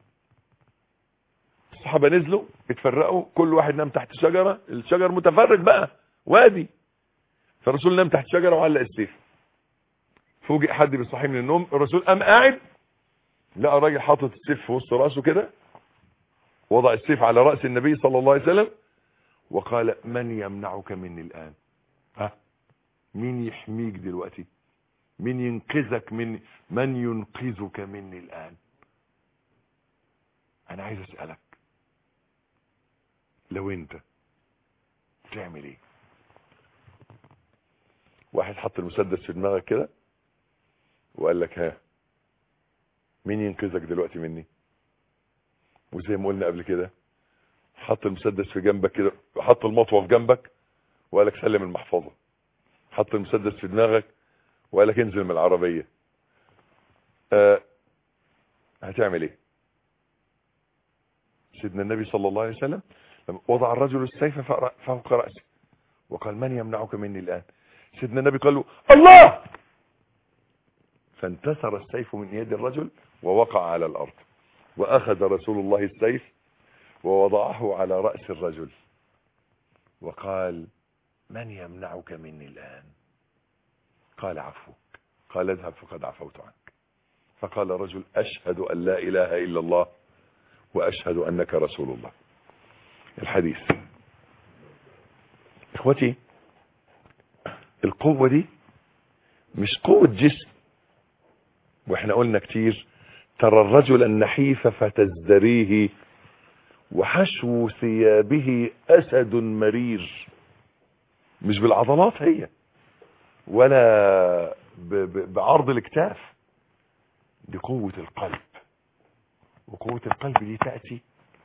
الصحابة نزلوا اتفرقوا، كل واحد نام تحت شجرة، الشجر متفرق بقى، وادي. فالرسول نام تحت شجرة وعلق السيف. فوجئ حد بيصحيه من النوم، الرسول قام قاعد لقى راجل حاطط السيف في وسط راسه كده، وضع السيف على رأس النبي صلى الله عليه وسلم وقال: من يمنعك مني الآن؟ مين يحميك دلوقتي؟ مين ينقذك مني؟ من ينقذك مني الآن؟ أنا عايز أسألك، لو أنت تعمل إيه؟ واحد حط المسدس في دماغك كده وقال لك: ها، مين ينقذك دلوقتي مني؟ وزي ما قلنا قبل كده، حط المسدس في جنبك كده، حط المطوه في جنبك وقال لك: سلم المحفظه. حط المسدس في دماغك وقال لك: انزل من العربيه. هتعمل ايه؟ سيدنا النبي صلى الله عليه وسلم وضع الرجل السيف فوق رأسه وقال: من يمنعك مني الآن؟ سيدنا النبي قال له: الله! فانتثر السيف من يد الرجل ووقع على الأرض، وأخذ رسول الله السيف ووضعه على رأس الرجل وقال: من يمنعك مني الآن؟ قال: عفوك. قال: اذهب فقد عفوت عنك. فقال الرجل: أشهد أن لا إله إلا الله وأشهد أنك رسول الله. الحديث. إخوتي، القوة دي مش قوة جسم، واحنا قلنا كتير: ترى الرجل النحيف فتزدريه وحشو ثيابه أسد مرير. مش بالعضلات هي، ولا بعرض الاكتاف، دي قوة القلب. وقوة القلب دي تأتي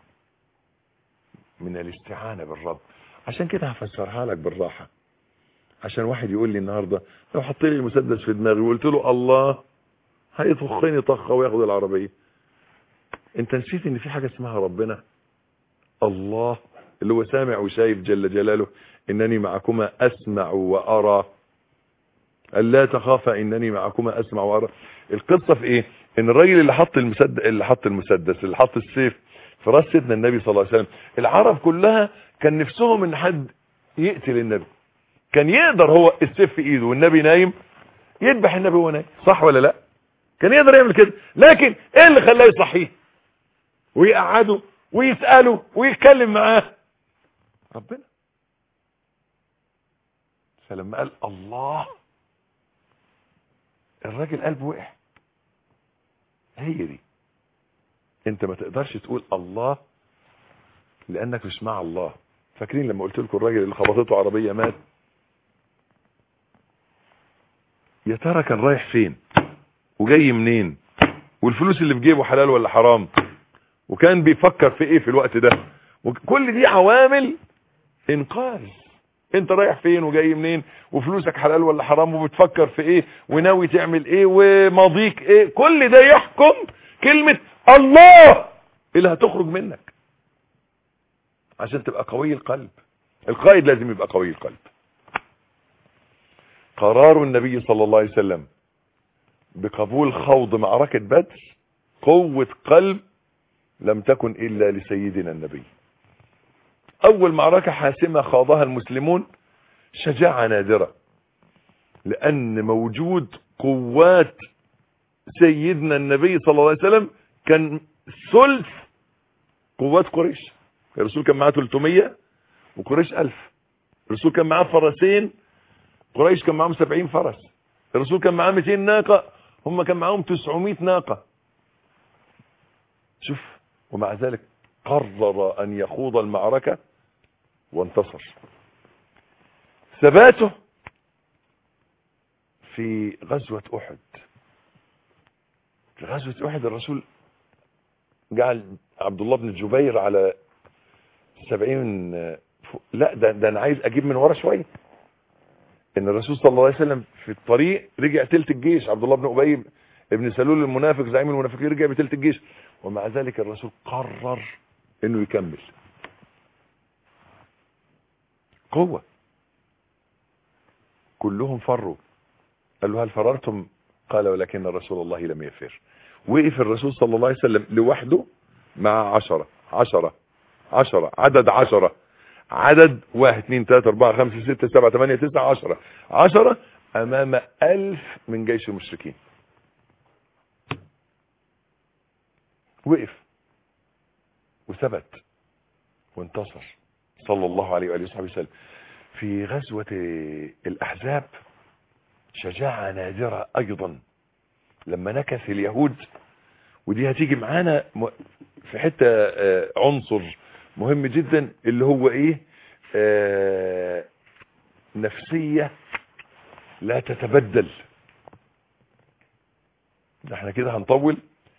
من الاستعانة بالرب. عشان كده هفسرها لك بالراحة، عشان واحد يقول لي النهاردة: لو حط لي المسدس في دماغي وقلت له الله، هيطخني طخة وياخد العربية. انت نسيت ان في حاجة اسمها ربنا الله، اللي هو سامع وشايف جل جلاله. انني معكما اسمع وارى، الا تخافا انني معكما اسمع وارى. القصة في ايه؟ ان الراجل اللي حط المسدس اللي حط السيف في راس سيدنا النبي صلى الله عليه وسلم، العرب كلها كان نفسهم ان حد يقتل النبي. كان يقدر هو السيف في ايده والنبي نايم يذبح النبي وهو نايم، صح ولا لا؟ كان يقدر يعمل كده. لكن ايه اللي خلاه يصحيه ويقعده ويسأله ويتكلم معاه؟ ربنا. فلما قال الله، الراجل قلبه وقع. هي دي. انت ما تقدرش تقول الله لانك مش مع الله. فاكرين لما قلت لكم الراجل اللي خبطته عربية مات؟ يا ترى كان رايح فين وجاي منين، والفلوس اللي في جيبه حلال ولا حرام، وكان بيفكر في ايه في الوقت ده؟ وكل دي عوامل انقاذ. انت رايح فين وجاي منين، وفلوسك حلال ولا حرام، وبتفكر في ايه، وناوي تعمل ايه، وماضيك ايه، كل ده يحكم كلمة الله اللي هتخرج منك عشان تبقى قوي القلب. القائد لازم يبقى قوي القلب. قرار النبي صلى الله عليه وسلم بقبول خوض معركة بدر قوة قلب لم تكن إلا لسيدنا النبي. أول معركة حاسمة خاضها المسلمون شجاعة نادرة، لأن موجود قوات سيدنا النبي صلى الله عليه وسلم كان ثلث قوات قريش. الرسول كان معاه 300 وقريش 1000. الرسول كان معاه فرسين، قريش كان معاهم 70 فرس. الرسول كان معاه 200 ناقة، هم كان معاهم 900 ناقة. شوف، ومع ذلك قرر أن يخوض المعركة وانتصر. ثباته في غزوة أحد. في غزوة أحد الرسول جعل عبد الله بن الجبير على 70. لا، ده أنا عايز أجيب من ورا شوية. إن الرسول صلى الله عليه وسلم في الطريق رجع تلت الجيش. عبد الله بن أبي ابن سلول المنافق زعيم المنافقين رجع بتلت الجيش، ومع ذلك الرسول قرر إنه يكمل. قوة. كلهم فروا. قال له: هل فررتم؟ قال: ولكن رسول الله لم يفر. وقف الرسول صلى الله عليه وسلم لوحده مع 10 عدد 10. عدد 1 2 3 4 5 6 7 8 9 10 امام 1000 من جيش المشركين. وقف وثبت وانتصر صلى الله عليه وآله وصحبه وسلم. في غزوة الأحزاب شجاعة نادرة أيضا لما نكث اليهود، ودي هتيجي معانا في حتة عنصر مهم جدا اللي هو ايه، نفسية لا تتبدل. احنا كده هنطول.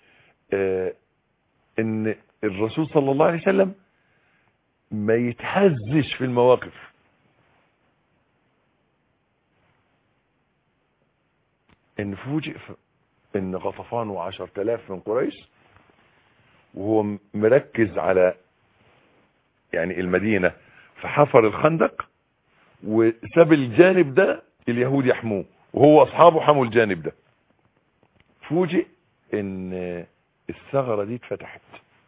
ان الرسول صلى الله عليه وسلم ما يتهزش في المواقف. ان فوجئ ان غطفان و10,000 من قريش وهو مركز على يعني المدينة، فحفر الخندق وساب الجانب ده اليهود يحموه وهو اصحابه حموا الجانب ده. فوجئ ان الثغرة دي اتفتحت،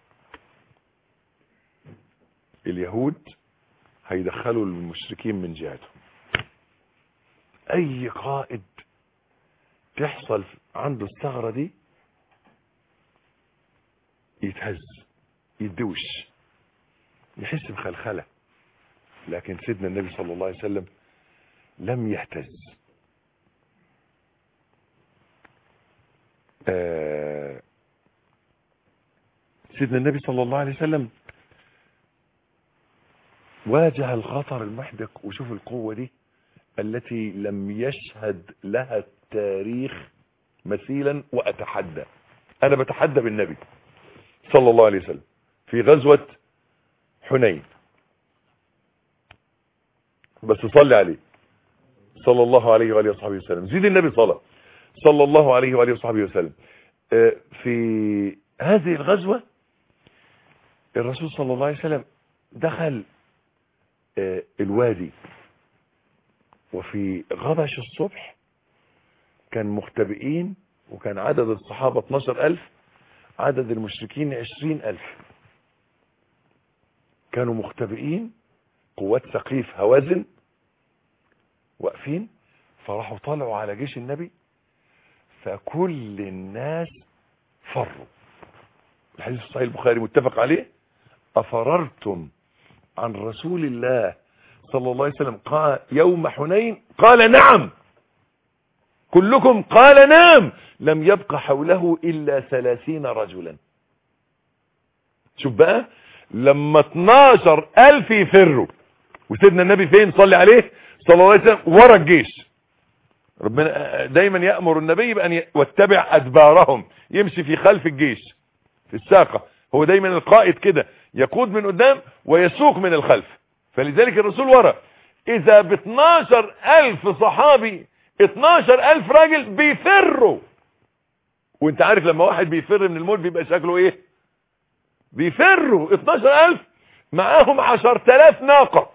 اليهود هيدخلوا المشركين من جهتهم. اي قائد تحصل عنده الثغرة دي يتهز يدوش يحس بخلخلة، لكن سيدنا النبي صلى الله عليه وسلم لم يهتز. سيدنا النبي صلى الله عليه وسلم واجه الخطر المحدق، وشوف القوة دي التي لم يشهد لها التاريخ مثيلا. وأتحدى، أنا بتحدى بالنبي صلى الله عليه وسلم في غزوة حنين، بس صلي عليه صلى الله عليه وآله وصحبه وسلم. زيد النبي صلى الله عليه وآله وصحبه وسلم. في هذه الغزوة الرسول صلى الله عليه وسلم دخل الوادي، وفي غبش الصبح كان مختبئين، وكان عدد الصحابة 12,000، عدد المشركين 20,000 كانوا مختبئين. قوات ثقيف هوازن واقفين، فراحوا طلعوا على جيش النبي، فكل الناس فروا. الحديث الصحيح البخاري متفق عليه: أفررتم عن رسول الله صلى الله عليه وسلم قال يوم حنين؟ قال نعم. كلكم؟ قال نعم. لم يبق حوله إلا 30 رجلا. شوف بقى، لما 12,000 يفروا وسيدنا النبي فين؟ صلي عليه صلى الله عليه وسلم ورا الجيش. ربنا دايما يأمر النبي بأن واتبع أدبارهم، يمشي في خلف الجيش في الساقة. هو دايما القائد كده يقود من قدام ويسوق من الخلف، فلذلك الرسول ورا. إذا ب 12,000 صحابي 12,000 راجل بيفروا، وانت عارف لما واحد بيفر من الموت بيبقى شكله ايه؟ بيفروا 12,000 معاهم 10,000 ناقة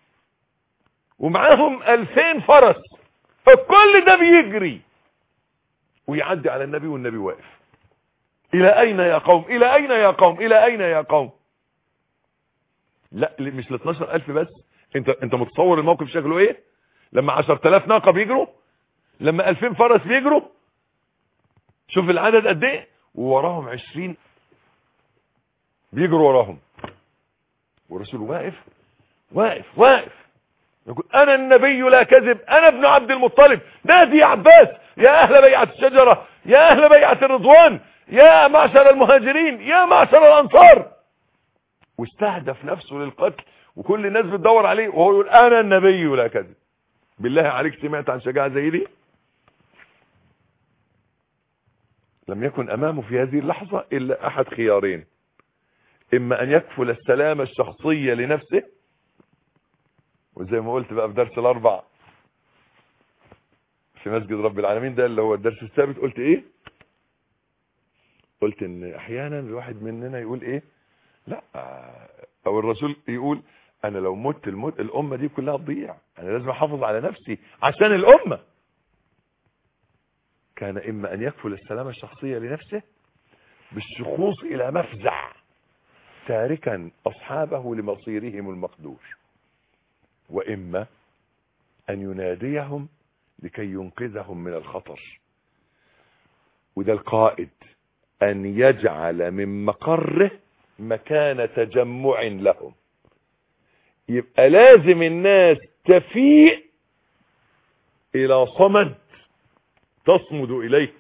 ومعاهم 2,000 فرس، فكل ده بيجري ويعدي على النبي والنبي واقف. الى اين يا قوم؟ الى اين يا قوم؟ الى اين يا قوم؟ لا، مش ل 12,000 بس. انت متصور الموقف شكله ايه؟ لما 10,000 ناقة بيجروا، لما 2,000 فرس بيجروا، شوف العدد قد ايه، ووراهم 20 بيجروا وراهم، والرسول واقف يقول: انا النبي لا كذب، انا ابن عبد المطلب. نادي يا عباس، يا اهل بيعة الشجرة، يا اهل بيعة الرضوان، يا معشر المهاجرين، يا معشر الانصار. واستهدف نفسه للقتل، وكل الناس بتدور عليه وهو يقول: انا النبي لا كذب. بالله عليك سمعت عن شجاعة زي دي؟ لم يكن امامه في هذه اللحظة الا احد خيارين: اما ان يكفل السلامة الشخصية لنفسه، وزي ما قلت بقى في درس الاربع في مسجد رب العالمين ده اللي هو الدرس الثابت، قلت ايه؟ قلت ان احيانا الواحد مننا يقول ايه؟ لا، او الرسول يقول: انا لو مت الامة دي كلها تضيع، انا لازم احافظ على نفسي عشان الامة. كان اما ان يكفل السلامة الشخصية لنفسه بالشخوص الى مفزع، تاركا اصحابه لمصيرهم المقدور. وإما أن يناديهم لكي ينقذهم من الخطر. وده القائد، أن يجعل من مقره مكان تجمع لهم. يبقى لازم الناس تفيق إلى صمد تصمد إليه.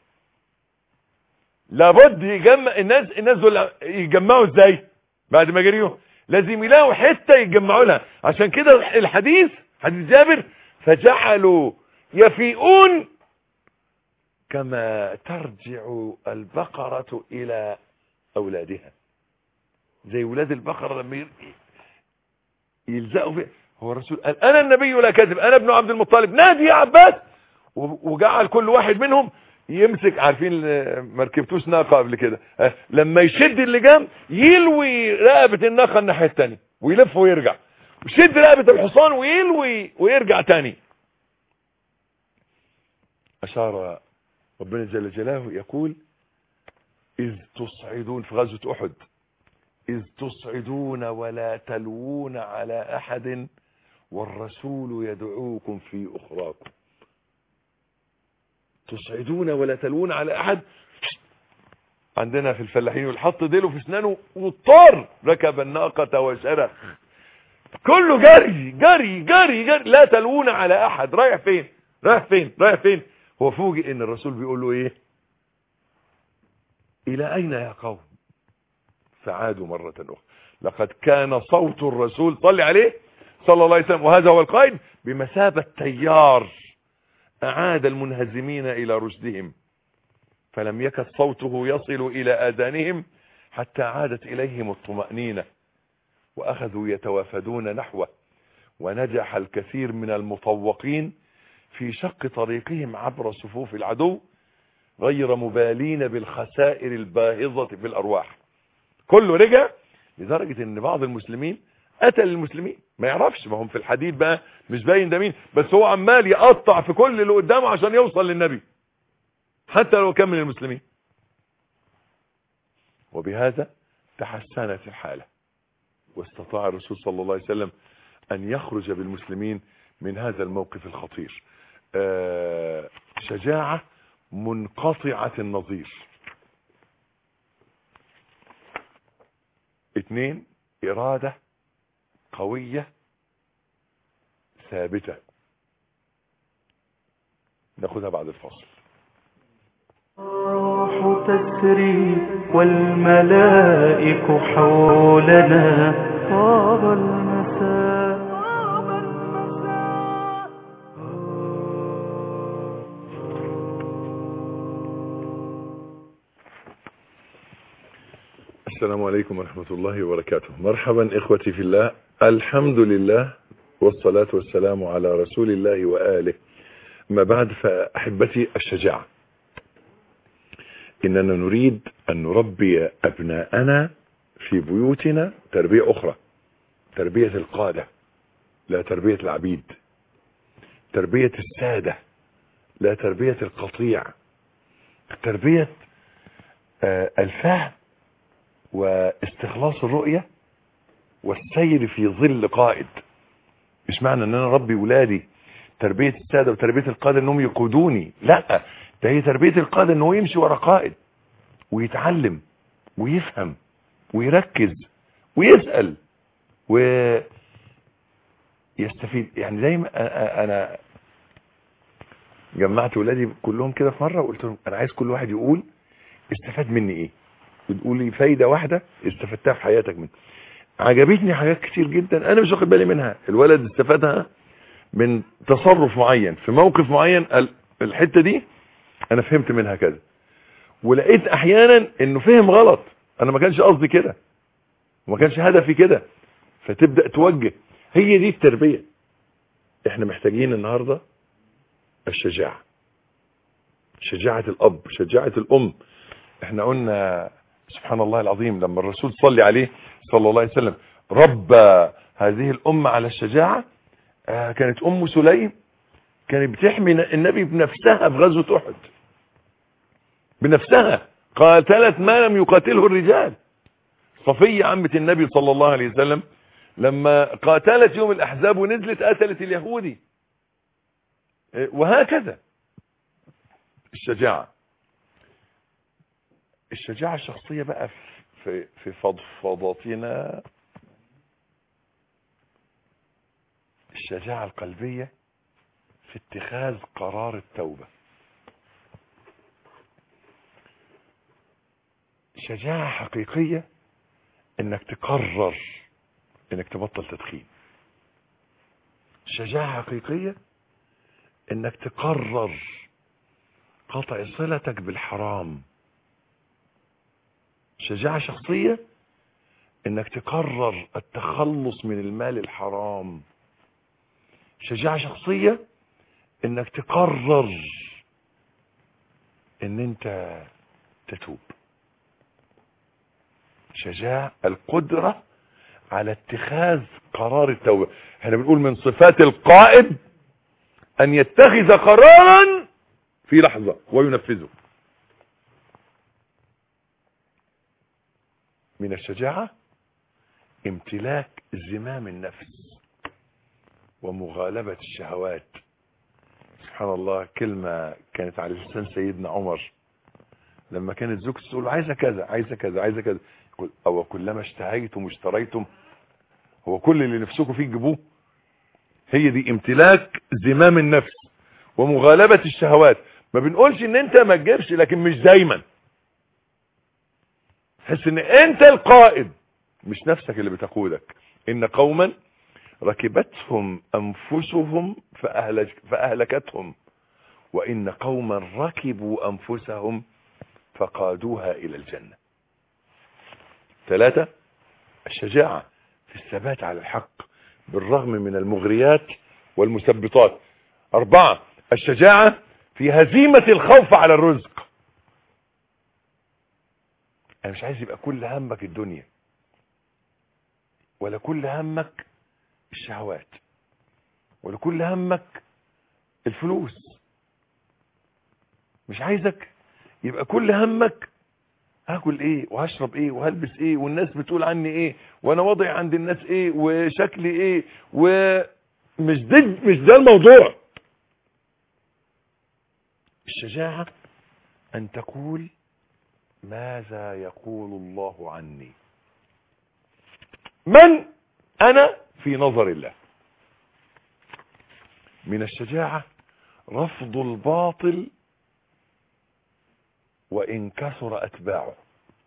لابد يجمع الناس دول يجمعوا ازاي بعد ما جريهم؟ لازم يلاقوا حتة يتجمعوا لها. عشان كده الحديث حديث جابر فجعلوا يفيئون كما ترجع البقرة إلى أولادها. زي ولاد البقرة لما يلزقوا فيه. هو الرسول قال أنا النبي لا كذب، أنا ابن عبد المطلب، نادي يا عباس. وجعل كل واحد منهم يمسك، عارفين ما ركبتوش ناقة قبل كده، لما يشد اللجام يلوي رقبة الناقة الناحية التانية ويلف ويرجع، ويشد رقبة الحصان ويلوي ويرجع تاني. أشار ربنا جل جلاله يقول إذ تصعدون في غزوة أحد، إذ تصعدون ولا تلوون على أحد والرسول يدعوكم في أخراكم. تصعدون ولا تلوون على أحد. عندنا في الفلاحين والحط ديله في اسنانه واضطر ركب الناقة وشرخ، كله جري جري جري جري، لا تلوون على أحد. رايح فين رايح فين رايح فين؟ هو فوجئ ان الرسول بيقول له ايه؟ الى اين يا قوم؟ فعادوا مرة اخرى. لقد كان صوت الرسول صلى عليه صلى الله عليه وسلم، وهذا هو القائد، بمثابة تيار اعاد المنهزمين الى رشدهم، فلم يكد صوته يصل الى اذانهم حتى عادت اليهم الطمأنينة واخذوا يتوافدون نحوه. ونجح الكثير من المطوقين في شق طريقهم عبر صفوف العدو غير مبالين بالخسائر الباهظة في الأرواح. كله رجع، لدرجة ان بعض المسلمين قتل المسلمين، ما يعرفش، ما هم في الحديد بقى مش باين ده مين، بس هو عمال يقطع في كل اللي قدامه عشان يوصل للنبي حتى لو كان من المسلمين. وبهذا تحسنت الحالة، واستطاع الرسول صلى الله عليه وسلم أن يخرج بالمسلمين من هذا الموقف الخطير. شجاعة منقطعة النظير. 2 إرادة قوية ثابتة. ناخذها بعد الفصل. الروح تسري والملائك حولنا، طاب المساء. السلام عليكم ورحمة الله وبركاته. مرحبا إخوتي في الله، الحمد لله والصلاة والسلام على رسول الله وآله. ما بعد، فأحبتي الشجاعة، إننا نريد أن نربي أبناءنا في بيوتنا تربية أخرى، تربية القادة لا تربية العبيد، تربية السادة لا تربية القطيع، تربية الفهم واستخلاص الرؤية والسير في ظل قائد. مش معنى ان انا ربي ولادي تربية السادة وتربية القادة انهم يقودوني، لا، ده هي تربية القادة انه يمشي ورا قائد ويتعلم ويفهم ويركز ويسأل ويستفيد. يعني دايما انا جمعت ولادي كلهم كده في مرة وقلت لهم انا عايز كل واحد يقول استفاد مني ايه، وتقول لي فايدة واحدة استفدتها في حياتك منه. عجبتني حاجات كتير جدا انا مش واخد بالي منها، الولد استفادها من تصرف معين في موقف معين، الحتة دي انا فهمت منها كذا، ولقيت احيانا انه فهم غلط، انا ما كانش قصدي كده وما كانش هدفي كده، فتبدأ توجه. هي دي التربية. احنا محتاجين النهاردة الشجاعة، شجاعة الاب، شجاعة الام. احنا قلنا سبحان الله العظيم لما الرسول صلى عليه صلى الله عليه وسلم ربى هذه الامة على الشجاعة. كانت ام سليم كانت بتحمي النبي بنفسها في غزوة احد، بنفسها قاتلت ما لم يقاتله الرجال. صفية عمة النبي صلى الله عليه وسلم لما قاتلت يوم الأحزاب ونزلت قتلت اليهودي، وهكذا. الشجاعة الشخصية بقى في فضفضتنا. الشجاعة القلبية في اتخاذ قرار التوبة. شجاعة حقيقية انك تقرر انك تبطل تدخين. شجاعة حقيقية انك تقرر قطع صلتك بالحرام. شجاعة شخصية انك تقرر التخلص من المال الحرام. شجاعة شخصية انك تقرر ان انت تتوب. شجاعة القدرة على اتخاذ قرار التوبة. احنا بنقول من صفات القائد ان يتخذ قرارا في لحظة وينفذه. من الشجاعة امتلاك زمام النفس ومغالبة الشهوات. سبحان الله، كلمة كانت على لسان سيدنا عمر لما كانت زوجته تقول عايزة كذا عايزة كذا عايزة كذا، يقول او كلما اشتهيتم اشتريتم، هو كل اللي نفسكم فيه تجيبوه؟ هي دي امتلاك زمام النفس ومغالبة الشهوات. ما بنقولش ان انت ما تجيبش، لكن مش دايما. حس ان انت القائد مش نفسك اللي بتقودك. ان قوما ركبتهم انفسهم فاهلكتهم، وان قوما ركبوا انفسهم فقادوها الى الجنة. 3. الشجاعة في الثبات على الحق بالرغم من المغريات والمثبطات. 4. الشجاعة في هزيمة الخوف على الرزق. انا مش عايز يبقى كل همك الدنيا، ولا كل همك الشهوات، ولا كل همك الفلوس. مش عايزك يبقى كل همك هاكل ايه وهشرب ايه وهلبس ايه والناس بتقول عني ايه وانا وضعي عند الناس ايه وشكلي ايه، ومش ده الموضوع. الشجاعة ان تقول ماذا يقول الله عني، من انا في نظر الله. من الشجاعة رفض الباطل وإن كثر أتباعه.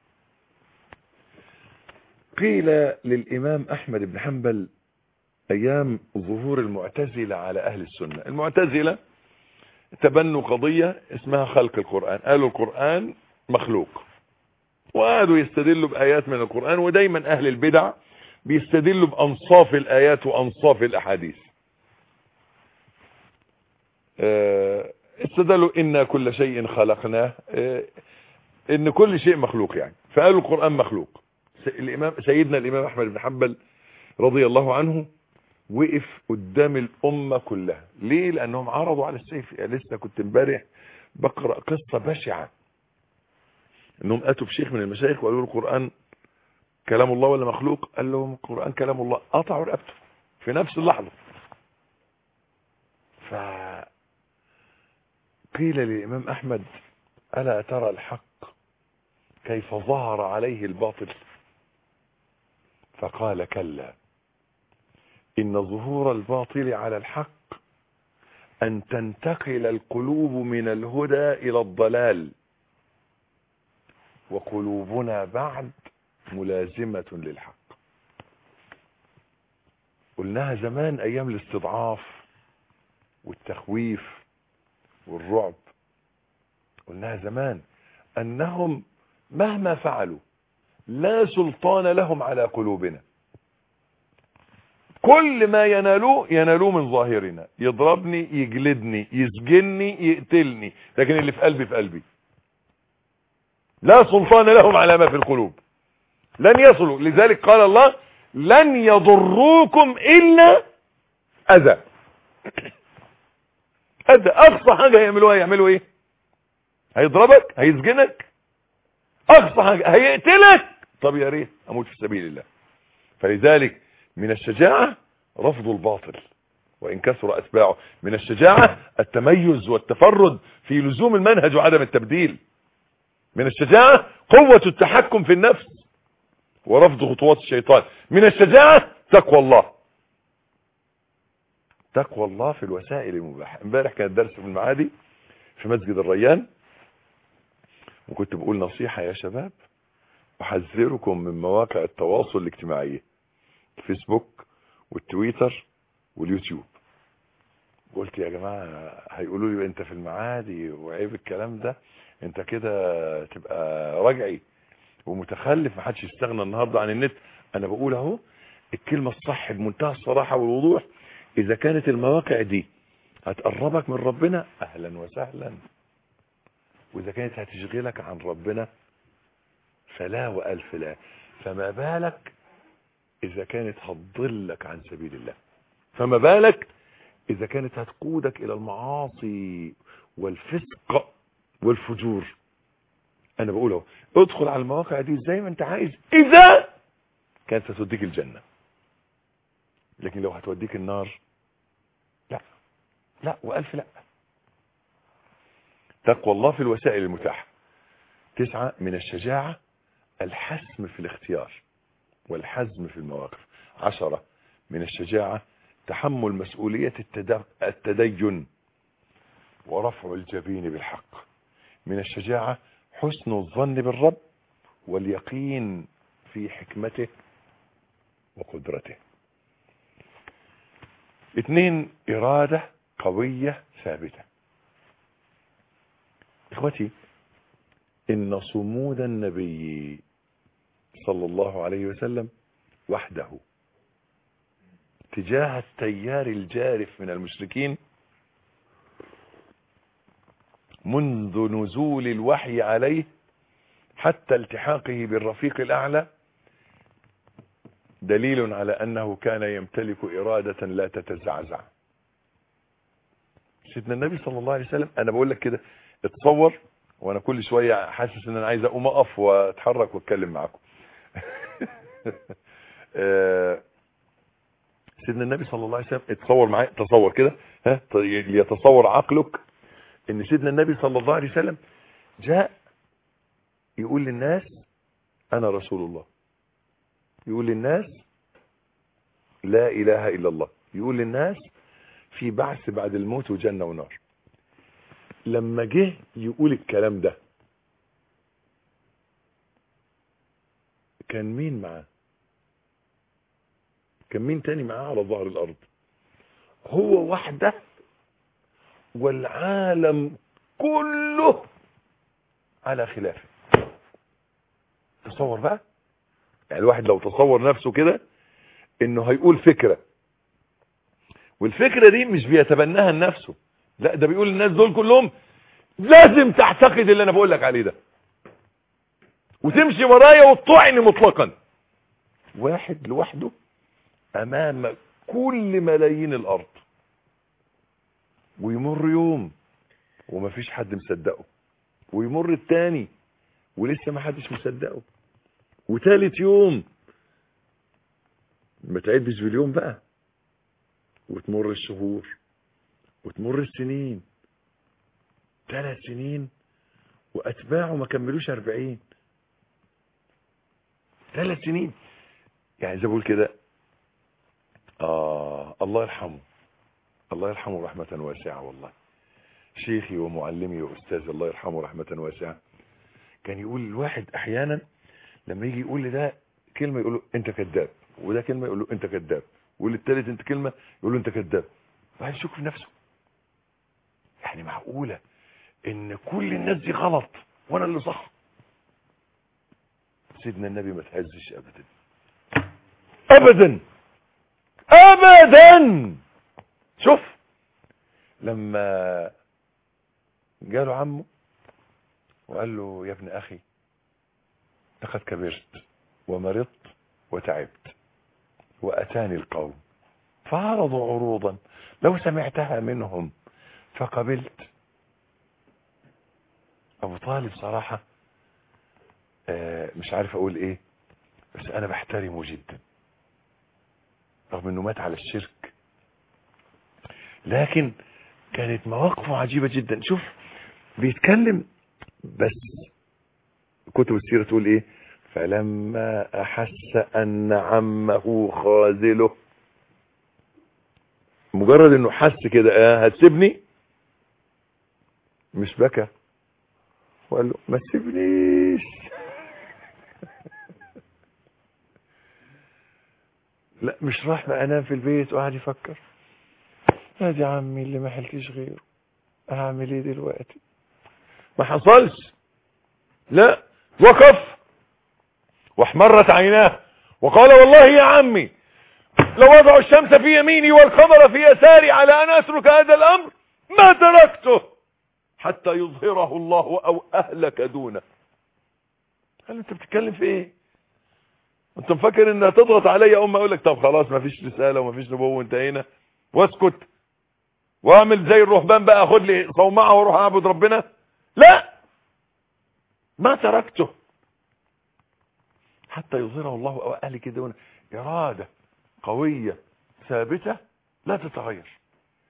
قيل للإمام أحمد بن حنبل أيام ظهور المعتزلة على أهل السنة، المعتزلة تبنوا قضية اسمها خلق القرآن، قالوا القرآن مخلوق، وقعدوا يستدلوا بآيات من القرآن. ودايما أهل البدع بيستدلوا بأنصاف الآيات وأنصاف الأحاديث. استدلوا إن كل شيء خلقناه، إن كل شيء مخلوق يعني، فقالوا القرآن مخلوق. سيدنا الإمام أحمد بن حنبل رضي الله عنه وقف قدام الأمة كلها. ليه؟ لأنهم عرضوا على السيف. يعني لسه كنت امبارح بقرأ قصة بشعة، إنهم أتوا بشيخ من المشايخ وقالوا له القرآن كلام الله ولا مخلوق؟ قال لهم القرآن كلام الله. قطعوا رقبته في نفس اللحظة. فقيل للإمام أحمد ألا ترى الحق كيف ظهر عليه الباطل؟ فقال كلا، إن ظهور الباطل على الحق أن تنتقل القلوب من الهدى إلى الضلال، وقلوبنا بعد ملازمة للحق. قلناها زمان أيام الاستضعاف والتخويف والرعب. قلناها زمان أنهم مهما فعلوا لا سلطان لهم على قلوبنا. كل ما ينالوه من ظاهرنا، يضربني يجلدني يسجنني يقتلني، لكن اللي في قلبي في قلبي. لا سلطان لهم على ما في القلوب، لن يصلوا. لذلك قال الله لن يضروكم إلا أذى. أذى، أقصى حاجة يعملوا إيه؟ هيضربك، هيسجنك، أقصى حاجة هيقتلك. طب يا ريت أموت في سبيل الله. فلذلك من الشجاعة رفض الباطل وإن كثر أتباعه. من الشجاعة التميز والتفرد في لزوم المنهج وعدم التبديل. من الشجاعة قوة التحكم في النفس ورفض خطوات الشيطان. من الشجاعة تقوى الله. تقوى الله في الوسائل المباحة. امبارح كان الدرس في المعادي في مسجد الريان، وكنت بقول نصيحة يا شباب، أحذركم من مواقع التواصل الاجتماعي، الفيسبوك والتويتر واليوتيوب. قلت يا جماعة هيقولوا لي انت في المعادي وعيب الكلام ده، انت كده تبقى رجعي ومتخلف، ما حدش يستغنى النهاردة عن النت. انا بقول اهو الكلمة الصح بمنتهى الصراحة والوضوح. اذا كانت المواقع دي هتقربك من ربنا اهلا وسهلا، واذا كانت هتشغلك عن ربنا فلا والف لا. فما بالك اذا كانت هتضلك عن سبيل الله، فما بالك اذا كانت هتقودك الى المعاصي والفسق والفجور. انا بقول اهو ادخل على المواقع دي زي ما انت عايز اذا كانت هتوديك الجنة، لكن لو هتوديك النار لا لا والف لا. تقوى الله في الوسائل المتاحة. 9 من الشجاعة الحسم في الاختيار والحزم في المواقف. 10 من الشجاعة تحمل مسؤولية التدين ورفع الجبين بالحق. من الشجاعة حسن الظن بالرب واليقين في حكمته وقدرته. 2 إرادة قوية ثابتة. إخوتي، إن صمود النبي صلى الله عليه وسلم وحده تجاه التيار الجارف من المشركين منذ نزول الوحي عليه حتى التحاقه بالرفيق الأعلى دليل على أنه كان يمتلك إرادة لا تتزعزع. سيدنا النبي صلى الله عليه وسلم، أنا بقول لك كده اتصور، وأنا كل شوية حاسس أن أنا عايز أقوم أقف وأتحرك وأتكلم معكم. سيدنا النبي صلى الله عليه وسلم اتصور معايا، تصور كده، يتصور عقلك ان سيدنا النبي صلى الله عليه وسلم جاء يقول للناس انا رسول الله، يقول للناس لا اله الا الله، يقول للناس في بعث بعد الموت وجنة ونار. لما جه يقول الكلام ده كان مين معاه؟ كان مين تاني معاه على ظهر الارض؟ هو وحده والعالم كله على خلافه. تصور بقى، يعني الواحد لو تصور نفسه كده انه هيقول فكرة، والفكرة دي مش بيتبناها لنفسه، لا ده بيقول للناس دول كلهم لازم تعتقد اللي انا بقول لك عليه ده وتمشي ورايا وتطوعني مطلقا. واحد لوحده امام كل ملايين الارض، ويمر يوم ومفيش حد مصدقه، ويمر التاني ولسه ما حدش مصدقه، وتالت يوم ما تعدش باليوم بقى، وتمر الشهور وتمر السنين، 3 سنين واتباعه ما كملوش 40. 3 سنين، يعني زي بقول كده الله يرحمه، الله يرحمه رحمة واسعة. والله شيخي ومعلمي وأستاذي الله يرحمه رحمة واسعة كان يقول الواحد أحيانا لما يجي يقول لي ده كلمة يقول له أنت كذاب، وده كلمة يقول له أنت كذاب، والثالث أنت كلمة يقول له أنت كذاب. بعد يشك في نفسه، يعني معقولة إن كل الناس دي غلط وأنا اللي صح؟ سيدنا النبي ما تهزش أبدا أبدا أبدا. شوف لما جاله عمه وقال له يا ابن أخي لقد كبرت ومرضت وتعبت وأتاني القوم فعرضوا عروضا لو سمعتها منهم فقبلت. أبو طالب صراحة مش عارف أقول إيه، بس أنا بحترمه جدا. رغم انه مات على الشرك، لكن كانت مواقفه عجيبة جدا. شوف بيتكلم، بس كتب السيرة تقول ايه؟ فلما احس ان عمه خاذله، مجرد انه حس كده هتسيبني، مش بكى وقال له ما تسيبنيش. لا مش راح بقى انام في البيت وقعد يفكر ادي عمي اللي ما حلتيش غيره، اعمل ايه دلوقتي؟ ما حصلش. لا، وقف واحمرت عيناه وقال والله يا عمي لو وضعوا الشمس في يميني والقمر في يساري على ان اترك هذا الامر ما تركته حتى يظهره الله او اهلك دونه. قال له انت بتتكلم في ايه؟ انت مفكر انها تضغط عليا اقول لك طب خلاص ما فيش رساله وما فيش نبوه وانتهينا واسكت واعمل زي الرهبان بقى اخد لي صومعه واروح اعبد ربنا؟ لا، ما تركته حتى يظهره الله او اهلك دونه. اراده قويه ثابته لا تتغير.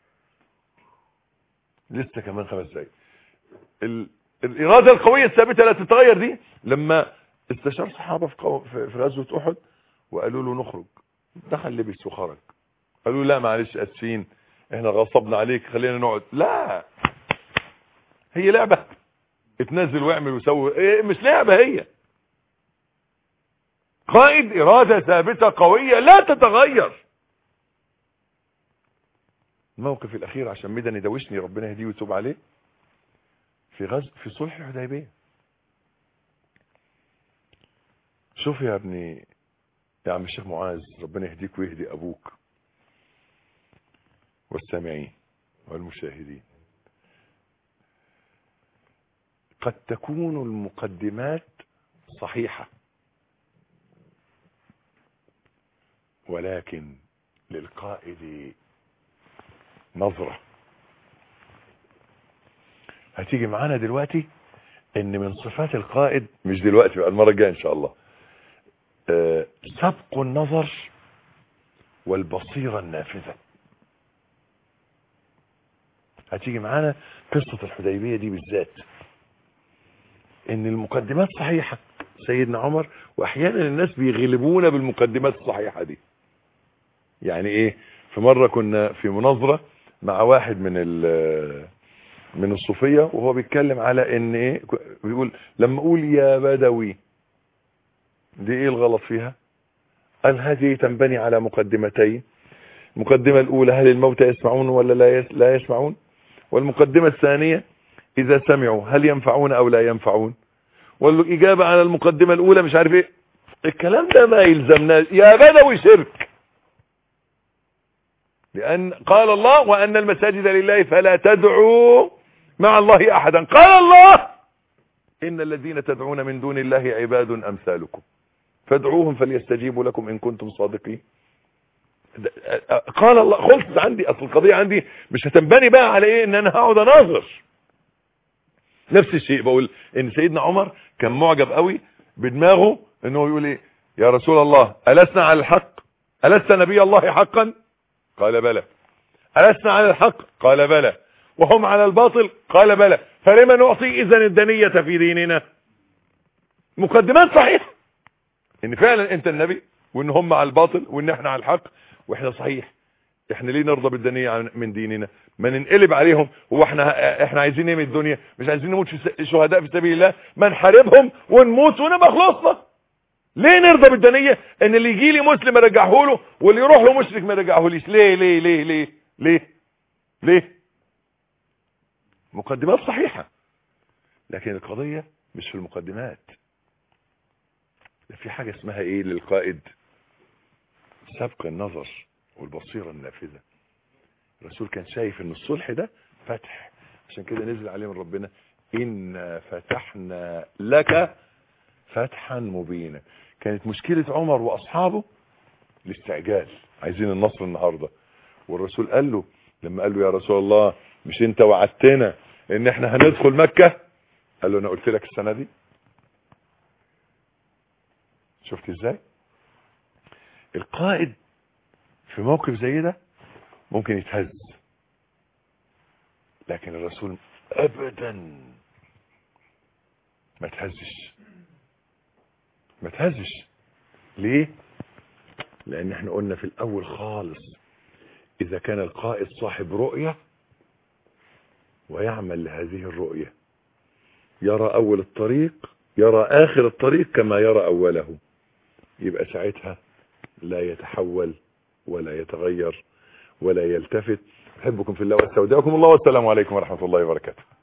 لسه كمان 5 دقايق. الاراده القويه الثابته لا تتغير دي لما استشار صحابه في غزوه احد وقالوا له نخرج، دخل لبس وخرج. قالوا لا معلش اسفين احنا غصبنا عليك خلينا نقعد. لا، هي لعبه، اتنزل واعمل وسوي، إيه مش لعبه، هي قائد اراده ثابته قويه لا تتغير. الموقف الاخير عشان مدن يدوشني ربنا يهديه ويتوب عليه، في صلح الحديبيه. شوف يا ابني يا عم الشيخ معاذ، ربنا يهديك ويهدي ابوك والسامعين والمشاهدين. قد تكون المقدمات صحيحة ولكن للقائد نظرة. هتيجي معانا دلوقتي ان من صفات القائد، مش دلوقتي بقى المرة الجاية ان شاء الله، سبق النظر والبصيرة النافذة. هتيجي معانا قصة الحديبية دي بالذات، ان المقدمات صحيحة سيدنا عمر، واحيانا الناس بيغلبونا بالمقدمات الصحيحة دي. يعني ايه؟ في مرة كنا في مناظرة مع واحد من الصوفية وهو بيتكلم على ان ايه، بيقول لما اقول يا بدوي دي ايه الغلط فيها؟ قال هذه تنبني على مقدمتين. المقدمة الاولى هل الموتى يسمعون ولا لا يسمعون؟ والمقدمة الثانية اذا سمعوا هل ينفعون او لا ينفعون؟ والاجابة على المقدمة الاولى مش عارف ايه. الكلام ده ما يلزمناش يا بدوي، شرك. لان قال الله وان المساجد لله فلا تدعوا مع الله احدا. قال الله ان الذين تدعون من دون الله عباد امثالكم فادعوهم فليستجيبوا لكم ان كنتم صادقين. قال الله. خلصت عندي، اصل القضية عندي مش هتنبني بقى على ايه ان انا هقعد اناظر. نفس الشيء بقول ان سيدنا عمر كان معجب قوي بدماغه انه يقول ايه يا رسول الله ألسنا على الحق؟ ألست نبي الله حقا؟ قال بلى. ألسنا على الحق؟ قال بلى. وهم على الباطل؟ قال بلى. فلما نعطي اذن الدنية في ديننا؟ مقدمات صحيحة ان فعلا انت النبي وان هم على الباطل وان احنا على الحق واحنا صحيح. احنا ليه نرضى بالدنيا من ديننا؟ ما ننقلب عليهم. هو احنا عايزين ايه من الدنيا؟ مش عايزين نموت في شهداء في سبيل الله؟ ما نحاربهم ونموت ونبقى خلصنا. ليه نرضى بالدنيا ان اللي يجي لي مسلم ارجعه له واللي يروح له مشرك ما يرجعهوليش؟ ليه ليه ليه ليه ليه ليه؟ مقدمات صحيحة لكن القضية مش في المقدمات. في حاجة اسمها ايه للقائد؟ سبق النظر والبصيرة النافذة. الرسول كان شايف ان الصلح ده فتح، عشان كده نزل عليه من ربنا إنا فتحنا لك فتحا مبينا. كانت مشكلة عمر واصحابه الاستعجال، عايزين النصر النهاردة. والرسول قال له لما قال له يا رسول الله مش انت وعدتنا ان احنا هندخل مكة؟ قال له انا قلت لك السنة دي. شفت ازاي القائد في موقف زي ده ممكن يتهز، لكن الرسول ابدا ما تهزش. ليه؟ لان احنا قلنا في الاول خالص اذا كان القائد صاحب رؤية ويعمل لهذه الرؤية، يرى اول الطريق، يرى اخر الطريق كما يرى اوله، يبقى ساعتها لا يتحول ولا يتغير ولا يلتفت. احبكم في الله واستودعكم الله، والسلام عليكم ورحمة الله وبركاته.